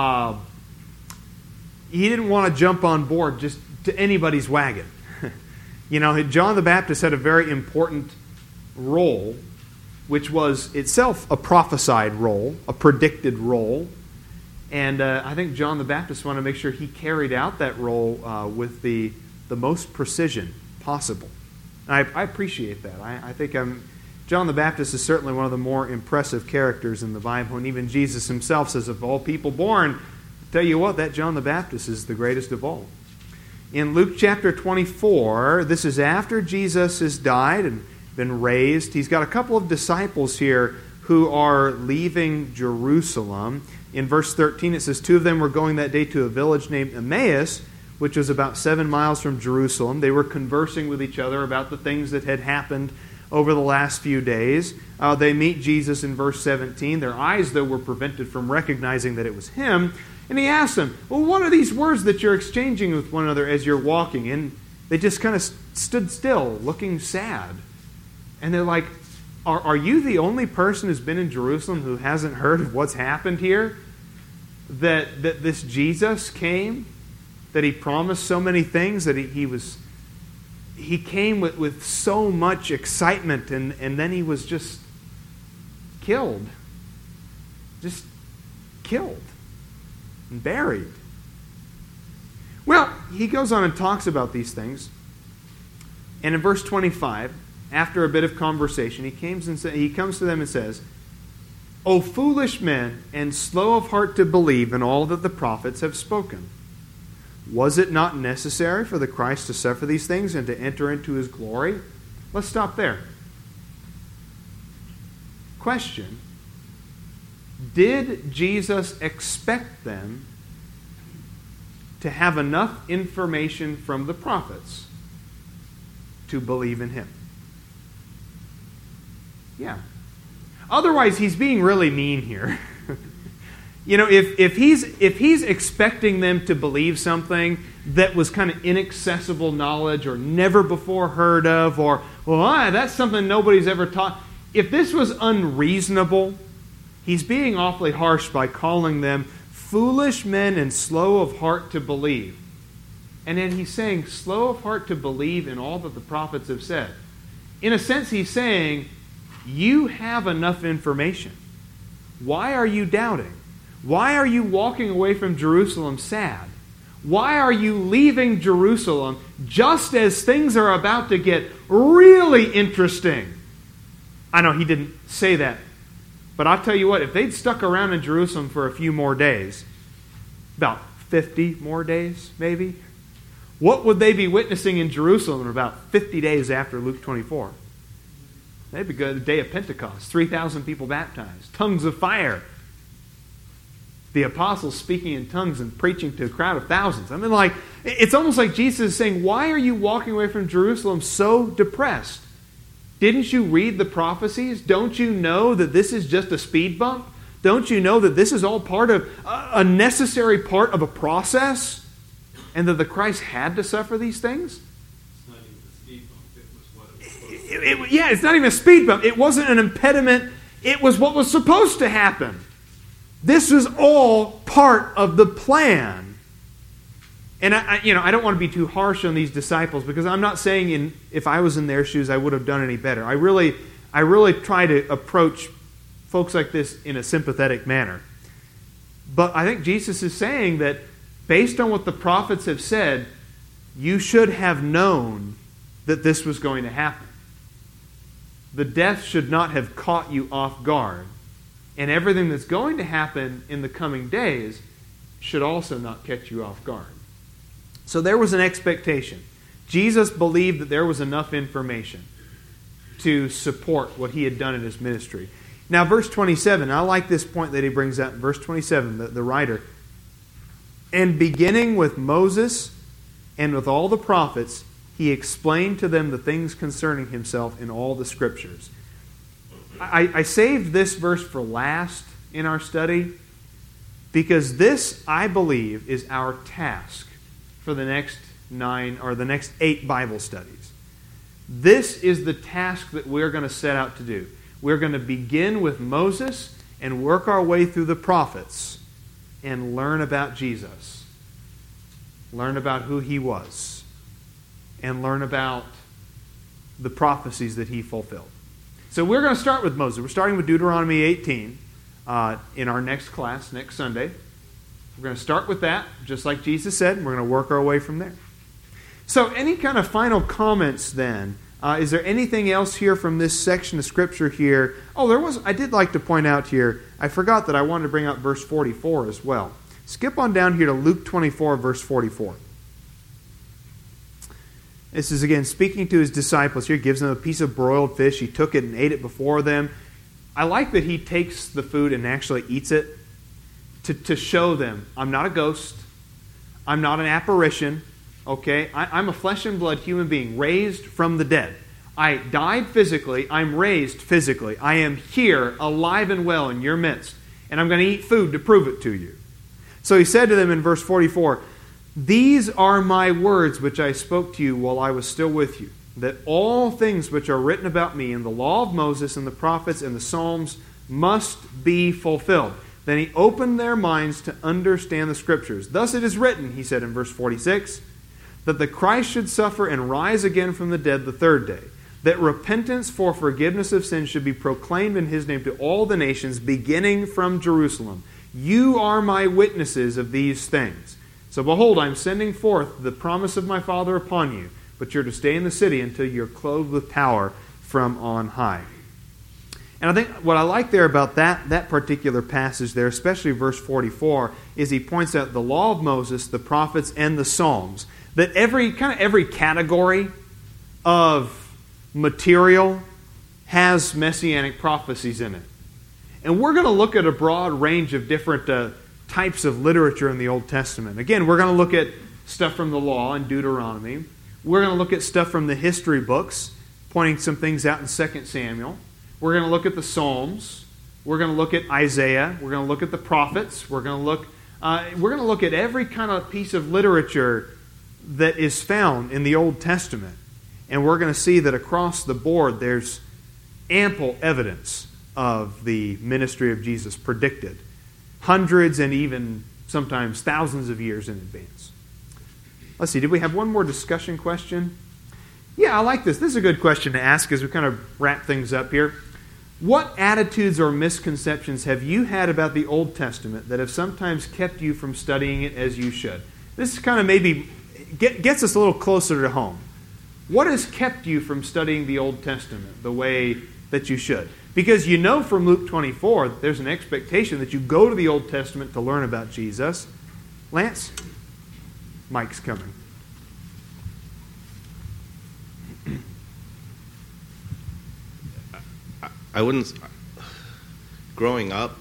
He didn't want to jump on board just to anybody's wagon. John the Baptist had a very important role, which was itself a prophesied role, a predicted role. And I think John the Baptist wanted to make sure he carried out that role with the most precision possible. And I appreciate that. I think John the Baptist is certainly one of the more impressive characters in the Bible. And even Jesus himself says, of all people born, tell you what, that John the Baptist is the greatest of all. In Luke chapter 24, this is after Jesus has died and been raised. He's got a couple of disciples here who are leaving Jerusalem. In verse 13, it says, 2 of them were going that day to a village named Emmaus, which was about 7 miles from Jerusalem. They were conversing with each other about the things that had happened over the last few days. They meet Jesus in verse 17. Their eyes, though, were prevented from recognizing that it was him. And he asked them, "Well, what are these words that you're exchanging with one another as you're walking?" And they just kind of stood still, looking sad. And they're like, Are you the only person who's been in Jerusalem who hasn't heard of what's happened here? That this Jesus came, that he promised so many things, that he came with so much excitement, and then he was just killed. Just killed. And buried. Well, he goes on and talks about these things. And in verse 25, after a bit of conversation, he comes to them and says, "O foolish men, and slow of heart to believe in all that the prophets have spoken. Was it not necessary for the Christ to suffer these things and to enter into his glory?" Let's stop there. Question. Did Jesus expect them to have enough information from the prophets to believe in him? Yeah. Otherwise, he's being really mean here. If he's expecting them to believe something that was kind of inaccessible knowledge or never before heard of, or, that's something nobody's ever taught. If this was unreasonable, he's being awfully harsh by calling them foolish men and slow of heart to believe. And then he's saying slow of heart to believe in all that the prophets have said. In a sense, he's saying, you have enough information. Why are you doubting? Why are you walking away from Jerusalem sad? Why are you leaving Jerusalem just as things are about to get really interesting? I know he didn't say that. But I'll tell you what, if they'd stuck around in Jerusalem for a few more days, about 50 more days maybe, what would they be witnessing in Jerusalem in about 50 days after Luke 24? They'd be good the day of Pentecost, 3,000 people baptized, tongues of fire, the apostles speaking in tongues and preaching to a crowd of thousands. It's almost like Jesus is saying, why are you walking away from Jerusalem so depressed? Didn't you read the prophecies? Don't you know that this is just a speed bump? Don't you know that this is all part of a necessary part of a process? And that the Christ had to suffer these things? It's not even a speed bump. It was what it was supposed to be. It's not even a speed bump. It wasn't an impediment. It was what was supposed to happen. This was all part of the plan. And I don't want to be too harsh on these disciples, because I'm not saying if I was in their shoes I would have done any better. I really try to approach folks like this in a sympathetic manner. But I think Jesus is saying that based on what the prophets have said, you should have known that this was going to happen. The death should not have caught you off guard. And everything that's going to happen in the coming days should also not catch you off guard. So there was an expectation. Jesus believed that there was enough information to support what he had done in his ministry. Now, verse 27, I like this point that he brings out in verse 27, the writer. And beginning with Moses and with all the prophets, he explained to them the things concerning himself in all the Scriptures. I saved this verse for last in our study because this, I believe, is our task for the next 8 Bible studies. This is the task that we're going to set out to do. We're going to begin with Moses and work our way through the prophets and learn about Jesus. Learn about who he was. And learn about the prophecies that he fulfilled. So we're going to start with Moses. We're starting with Deuteronomy 18 in our next class, next Sunday. We're going to start with that, just like Jesus said, and we're going to work our way from there. So any kind of final comments then? Is there anything else here from this section of Scripture here? I did like to point out here, I forgot that I wanted to bring up verse 44 as well. Skip on down here to Luke 24, verse 44. This is, again, speaking to his disciples here. He gives them a piece of broiled fish. He took it and ate it before them. I like that he takes the food and actually eats it to show them, I'm not a ghost. I'm not an apparition. Okay? I'm a flesh and blood human being raised from the dead. I died physically. I'm raised physically. I am here, alive and well in your midst. And I'm going to eat food to prove it to you. So he said to them in verse 44, these are my words which I spoke to you while I was still with you, that all things which are written about me in the law of Moses and the prophets and the Psalms must be fulfilled. Then he opened their minds to understand the Scriptures. Thus it is written, he said in verse 46, that the Christ should suffer and rise again from the dead the third day, that repentance for forgiveness of sins should be proclaimed in his name to all the nations, beginning from Jerusalem. You are my witnesses of these things. So behold, I am sending forth the promise of my Father upon you, but you're to stay in the city until you're clothed with power from on high. And I think what I like there about that particular passage there, especially verse 44, is he points out the law of Moses, the prophets, and the Psalms. That every category of material has messianic prophecies in it. And we're going to look at a broad range of different types of literature in the Old Testament. Again, we're going to look at stuff from the law in Deuteronomy. We're going to look at stuff from the history books, pointing some things out in 2 Samuel. We're going to look at the Psalms. We're going to look at Isaiah. We're going to look at the prophets. We're going to look at every kind of piece of literature that is found in the Old Testament. And we're going to see that across the board there's ample evidence of the ministry of Jesus predicted. Hundreds and even sometimes thousands of years in advance. Let's see, did we have one more discussion question? Yeah, I like this. This is a good question to ask as we kind of wrap things up here. What attitudes or misconceptions have you had about the Old Testament that have sometimes kept you from studying it as you should? This kind of maybe gets us a little closer to home. What has kept you from studying the Old Testament the way that you should? Because you know from Luke 24, there's an expectation that you go to the Old Testament to learn about Jesus. Lance? Mike's coming. I wouldn't... Growing up,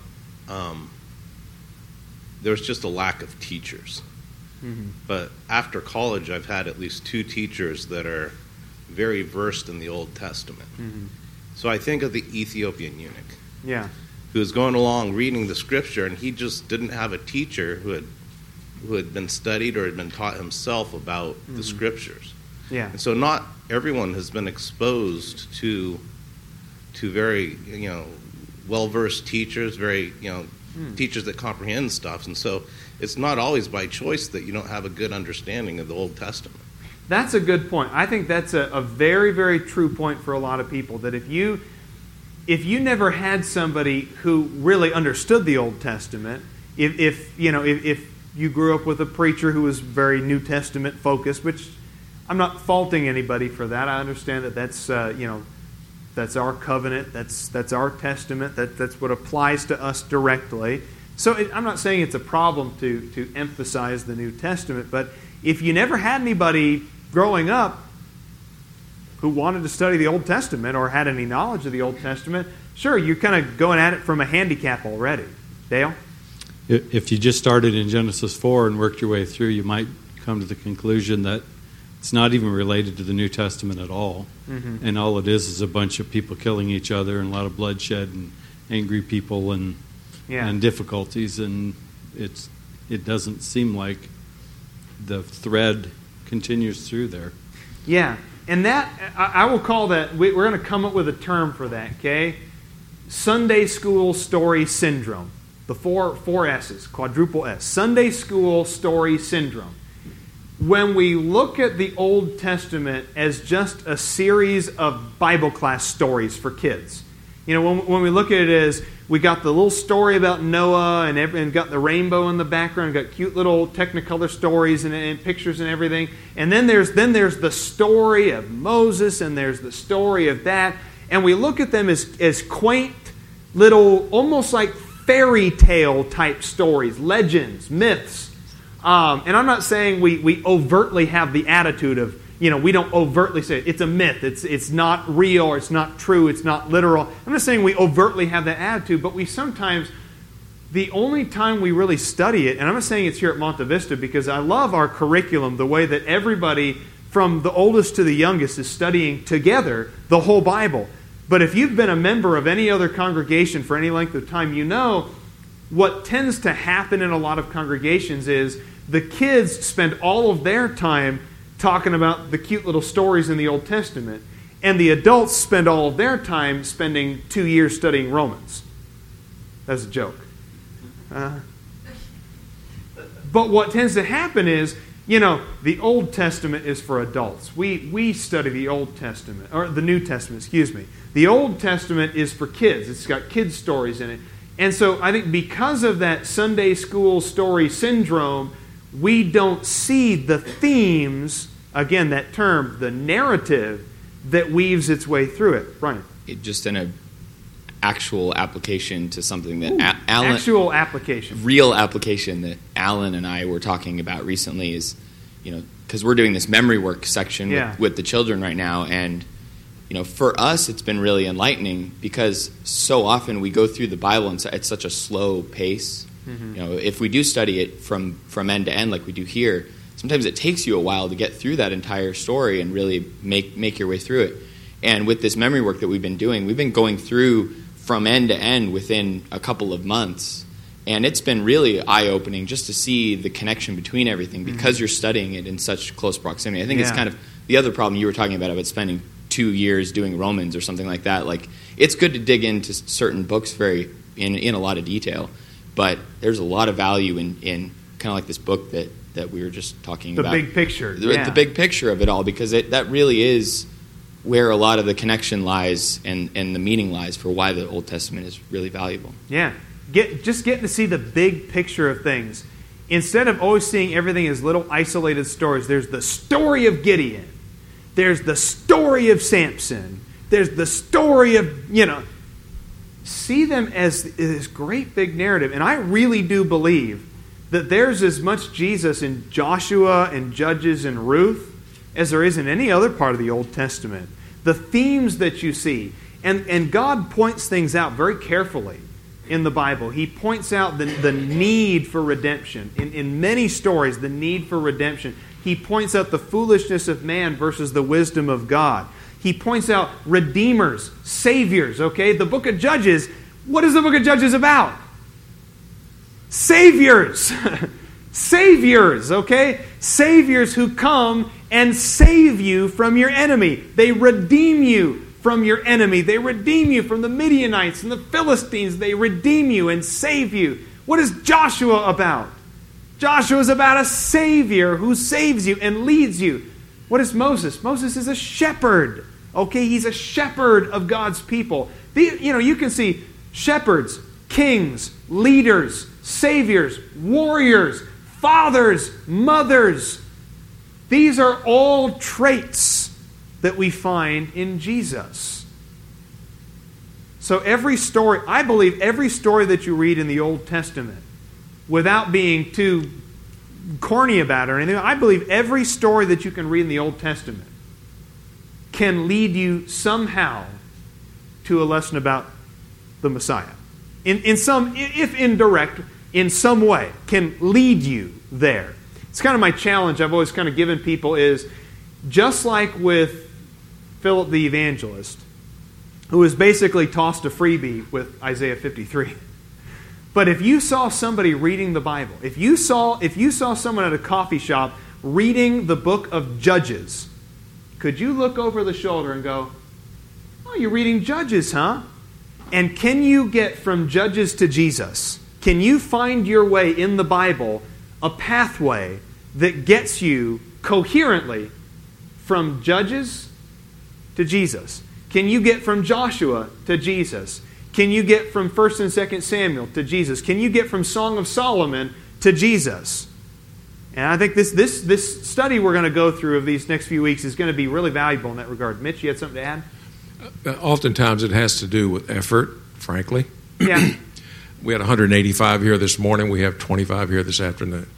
there was just a lack of teachers. Mm-hmm. But after college, I've had at least 2 teachers that are very versed in the Old Testament. Mm-hmm. So I think of the Ethiopian eunuch, who was going along reading the Scripture, and he just didn't have a teacher who had been studied or had been taught himself about the Scriptures. Yeah. And so not everyone has been exposed to very well-versed teachers, very teachers that comprehend stuff, and so it's not always by choice that you don't have a good understanding of the Old Testament. That's a good point. I think that's a very, very true point for a lot of people, that if you never had somebody who really understood the Old Testament, if you grew up with a preacher who was very New Testament focused, which I'm not faulting anybody for that. I understand that that's that's our covenant, that's our testament, that's what applies to us directly. So I'm not saying it's a problem to emphasize the New Testament, but if you never had anybody growing up who wanted to study the Old Testament or had any knowledge of the Old Testament, sure, you're kind of going at it from a handicap already. Dale? If you just started in Genesis 4 and worked your way through, you might come to the conclusion that it's not even related to the New Testament at all. Mm-hmm. And all it is a bunch of people killing each other and a lot of bloodshed and angry people and difficulties. And it doesn't seem like the thread continues through there. Yeah. And that, I will call that, we're going to come up with a term for that, okay? Sunday school story syndrome. The four S's, quadruple S. Sunday school story syndrome. When we look at the Old Testament as just a series of Bible class stories for kids. When we look at it as we got the little story about Noah and got the rainbow in the background, got cute little Technicolor stories and pictures and everything. And then there's the story of Moses and there's the story of that. And we look at them as quaint little, almost like fairy tale type stories, legends, myths. And I'm not saying we overtly have the attitude of, we don't overtly say it's a myth, it's not real, or it's not true, it's not literal. I'm not saying we overtly have that attitude, but we sometimes, the only time we really study it, and I'm not saying it's here at Monte Vista because I love our curriculum, the way that everybody from the oldest to the youngest is studying together the whole Bible. But if you've been a member of any other congregation for any length of time, you know what tends to happen in a lot of congregations is the kids spend all of their time talking about the cute little stories in the Old Testament, and the adults spend all of their time spending 2 years studying Romans. That's a joke. But what tends to happen is, the Old Testament is for adults. We study the Old Testament, or the New Testament, excuse me. The Old Testament is for kids. It's got kids' stories in it. And so I think because of that Sunday school story syndrome, we don't see the themes, again, that term, the narrative, that weaves its way through it. Brian? Just in an actual application to something that Alan... Actual application. Real application that Alan and I were talking about recently is, because we're doing this memory work section with the children right now, and, for us it's been really enlightening because so often we go through the Bible at such a slow pace. Mm-hmm. If we do study it from end to end like we do here, sometimes it takes you a while to get through that entire story and really make your way through it. And with this memory work that we've been doing, we've been going through from end to end within a couple of months. And it's been really eye-opening just to see the connection between everything because you're studying it in such close proximity. I think it's kind of the other problem you were talking about spending 2 years doing Romans or something like that. Like, it's good to dig into certain books in a lot of detail, but there's a lot of value in kind of like this book that we were just talking about. The big picture. The big picture of it all, because that really is where a lot of the connection lies and the meaning lies for why the Old Testament is really valuable. Yeah. Just getting to see the big picture of things. Instead of always seeing everything as little isolated stories, there's the story of Gideon. There's the story of Samson. There's the story of, see them as this great big narrative. And I really do believe that there's as much Jesus in Joshua and Judges and Ruth as there is in any other part of the Old Testament. The themes that you see. And God points things out very carefully in the Bible. He points out the need for redemption. In many stories, the need for redemption. He points out the foolishness of man versus the wisdom of God. He points out redeemers, saviors, okay? The book of Judges, what is the book of Judges about? Saviors. Saviors, okay? Saviors who come and save you from your enemy. They redeem you from your enemy. They redeem you from the Midianites and the Philistines. They redeem you and save you. What is Joshua about? Joshua is about a Savior who saves you and leads you. What is Moses? Moses is a shepherd. Okay, he's a shepherd of God's people. You can see shepherds, kings, leaders, saviors, warriors, fathers, mothers, These are all traits that we find in Jesus. So every story, I believe every story that you read in the Old Testament, without being too corny about it or anything, I believe every story that you can read in the Old Testament can lead you somehow to a lesson about the Messiah. In some, if indirect, in some way, can lead you there. It's kind of my challenge I've always kind of given people is, just like with Philip the evangelist, who was basically tossed a freebie with Isaiah 53. But if you saw somebody reading the Bible, if you saw someone at a coffee shop reading the book of Judges, could you look over the shoulder and go, "Oh, you're reading Judges, huh?" And can you get from Judges to Jesus? Can you find your way in the Bible, a pathway that gets you coherently from Judges to Jesus? Can you get from Joshua to Jesus? Can you get from 1 and 2 Samuel to Jesus? Can you get from Song of Solomon to Jesus? And I think this study we're going to go through of these next few weeks is going to be really valuable in that regard. Mitch, you had something to add? Oftentimes it has to do with effort, frankly. Yeah. We had 185 here this morning. We have 25 here this afternoon.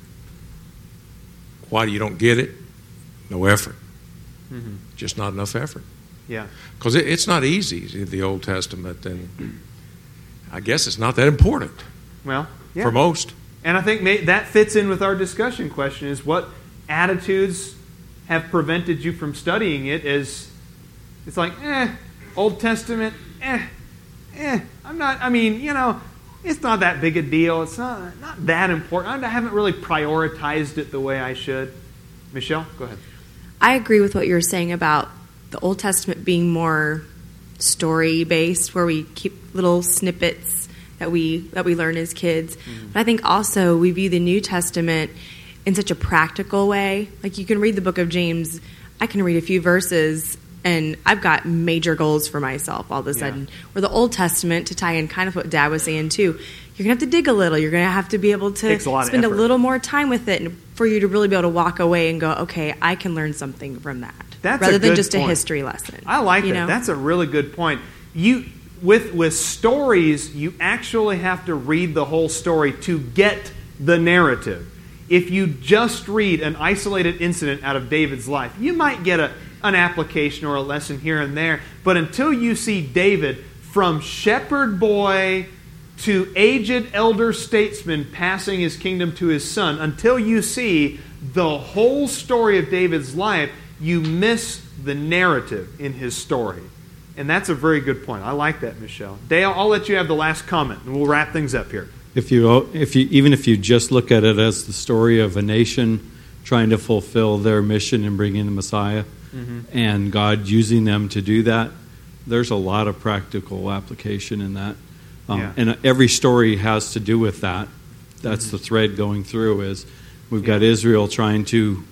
Why you don't get it? No effort. Mm-hmm. Just not enough effort. Yeah. Because it's not easy, the Old Testament, and I guess it's not that important. Well, yeah. For most. And I think that fits in with our discussion question, is what attitudes have prevented you from studying it? It's like, Old Testament, I'm not, it's not that big a deal. It's not that important. I haven't really prioritized it the way I should. Michelle, go ahead. I agree with what you were saying about the Old Testament being more story-based, where we keep little snippets that we learn as kids. Mm-hmm. But I think also we view the New Testament in such a practical way. Like, you can read the book of James, I can read a few verses, and I've got major goals for myself all of a sudden. Yeah. Where the Old Testament, to tie in kind of what Dad was saying too, you're going to have to dig a little. You're going to have to be able to spend a little more time with it, and for you to really be able to walk away and go, okay, I can learn something from that. Rather than just a history lesson. I like that. That's a really good point. With stories, you actually have to read the whole story to get the narrative. If you just read an isolated incident out of David's life, you might get an application or a lesson here and there, but until you see David from shepherd boy to aged elder statesman passing his kingdom to his son, until you see the whole story of David's life, you miss the narrative in his story. And that's a very good point. I like that, Michelle. Dale, I'll let you have the last comment, and we'll wrap things up here. Even if you just look at it as the story of a nation trying to fulfill their mission and bring in the Messiah, mm-hmm. and God using them to do that, there's a lot of practical application in that. And every story has to do with that. That's mm-hmm. the thread going through, is we've got Israel trying to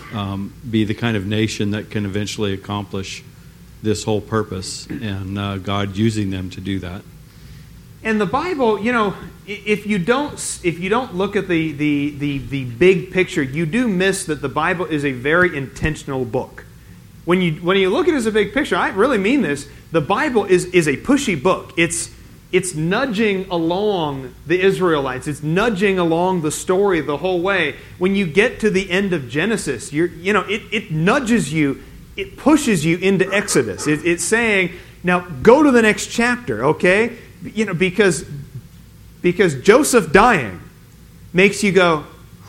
be the kind of nation that can eventually accomplish this whole purpose, and God using them to do that. And the Bible, if you don't look at the big picture, you do miss that the Bible is a very intentional book. When you look at it as a big picture, I really mean this. The Bible is a pushy book. It's nudging along the Israelites. It's nudging along the story the whole way. When you get to the end of Genesis, it nudges you. It pushes you into Exodus. It's saying, now go to the next chapter, okay? Because Joseph dying makes you go,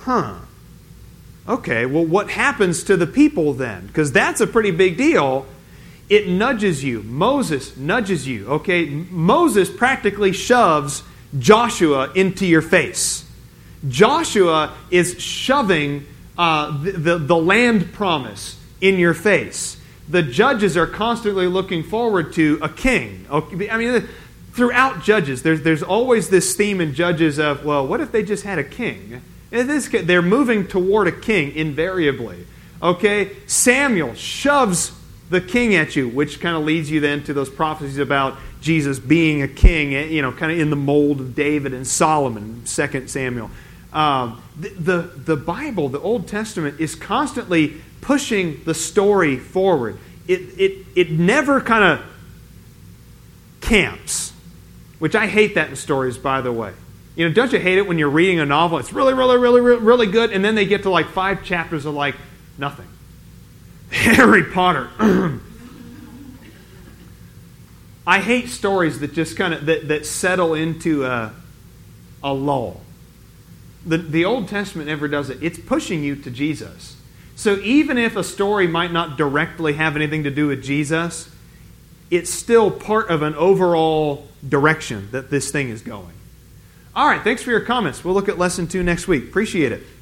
okay, well, what happens to the people then? Because that's a pretty big deal. It nudges you. Moses nudges you, okay? Moses practically shoves Joshua into your face. Joshua is shoving the land promise in your face. The judges are constantly looking forward to a king. Okay? Throughout Judges, there's always this theme in Judges of, well, what if they just had a king? They're moving toward a king invariably. Okay? Samuel shoves the king at you, which kind of leads you then to those prophecies about Jesus being a king, kind of in the mold of David and Solomon, 2 Samuel. The Bible, the Old Testament, is constantly pushing the story forward. It never kind of camps, which I hate that in stories, by the way. Don't you hate it when you're reading a novel? It's really, really, really, really, really good, and then they get to like 5 chapters of like nothing. Harry Potter. I hate stories that just kind of that settle into a lull. The Old Testament never does it. It's pushing you to Jesus. So even if a story might not directly have anything to do with Jesus, it's still part of an overall direction that this thing is going. All right, thanks for your comments. We'll look at Lesson 2 next week. Appreciate it.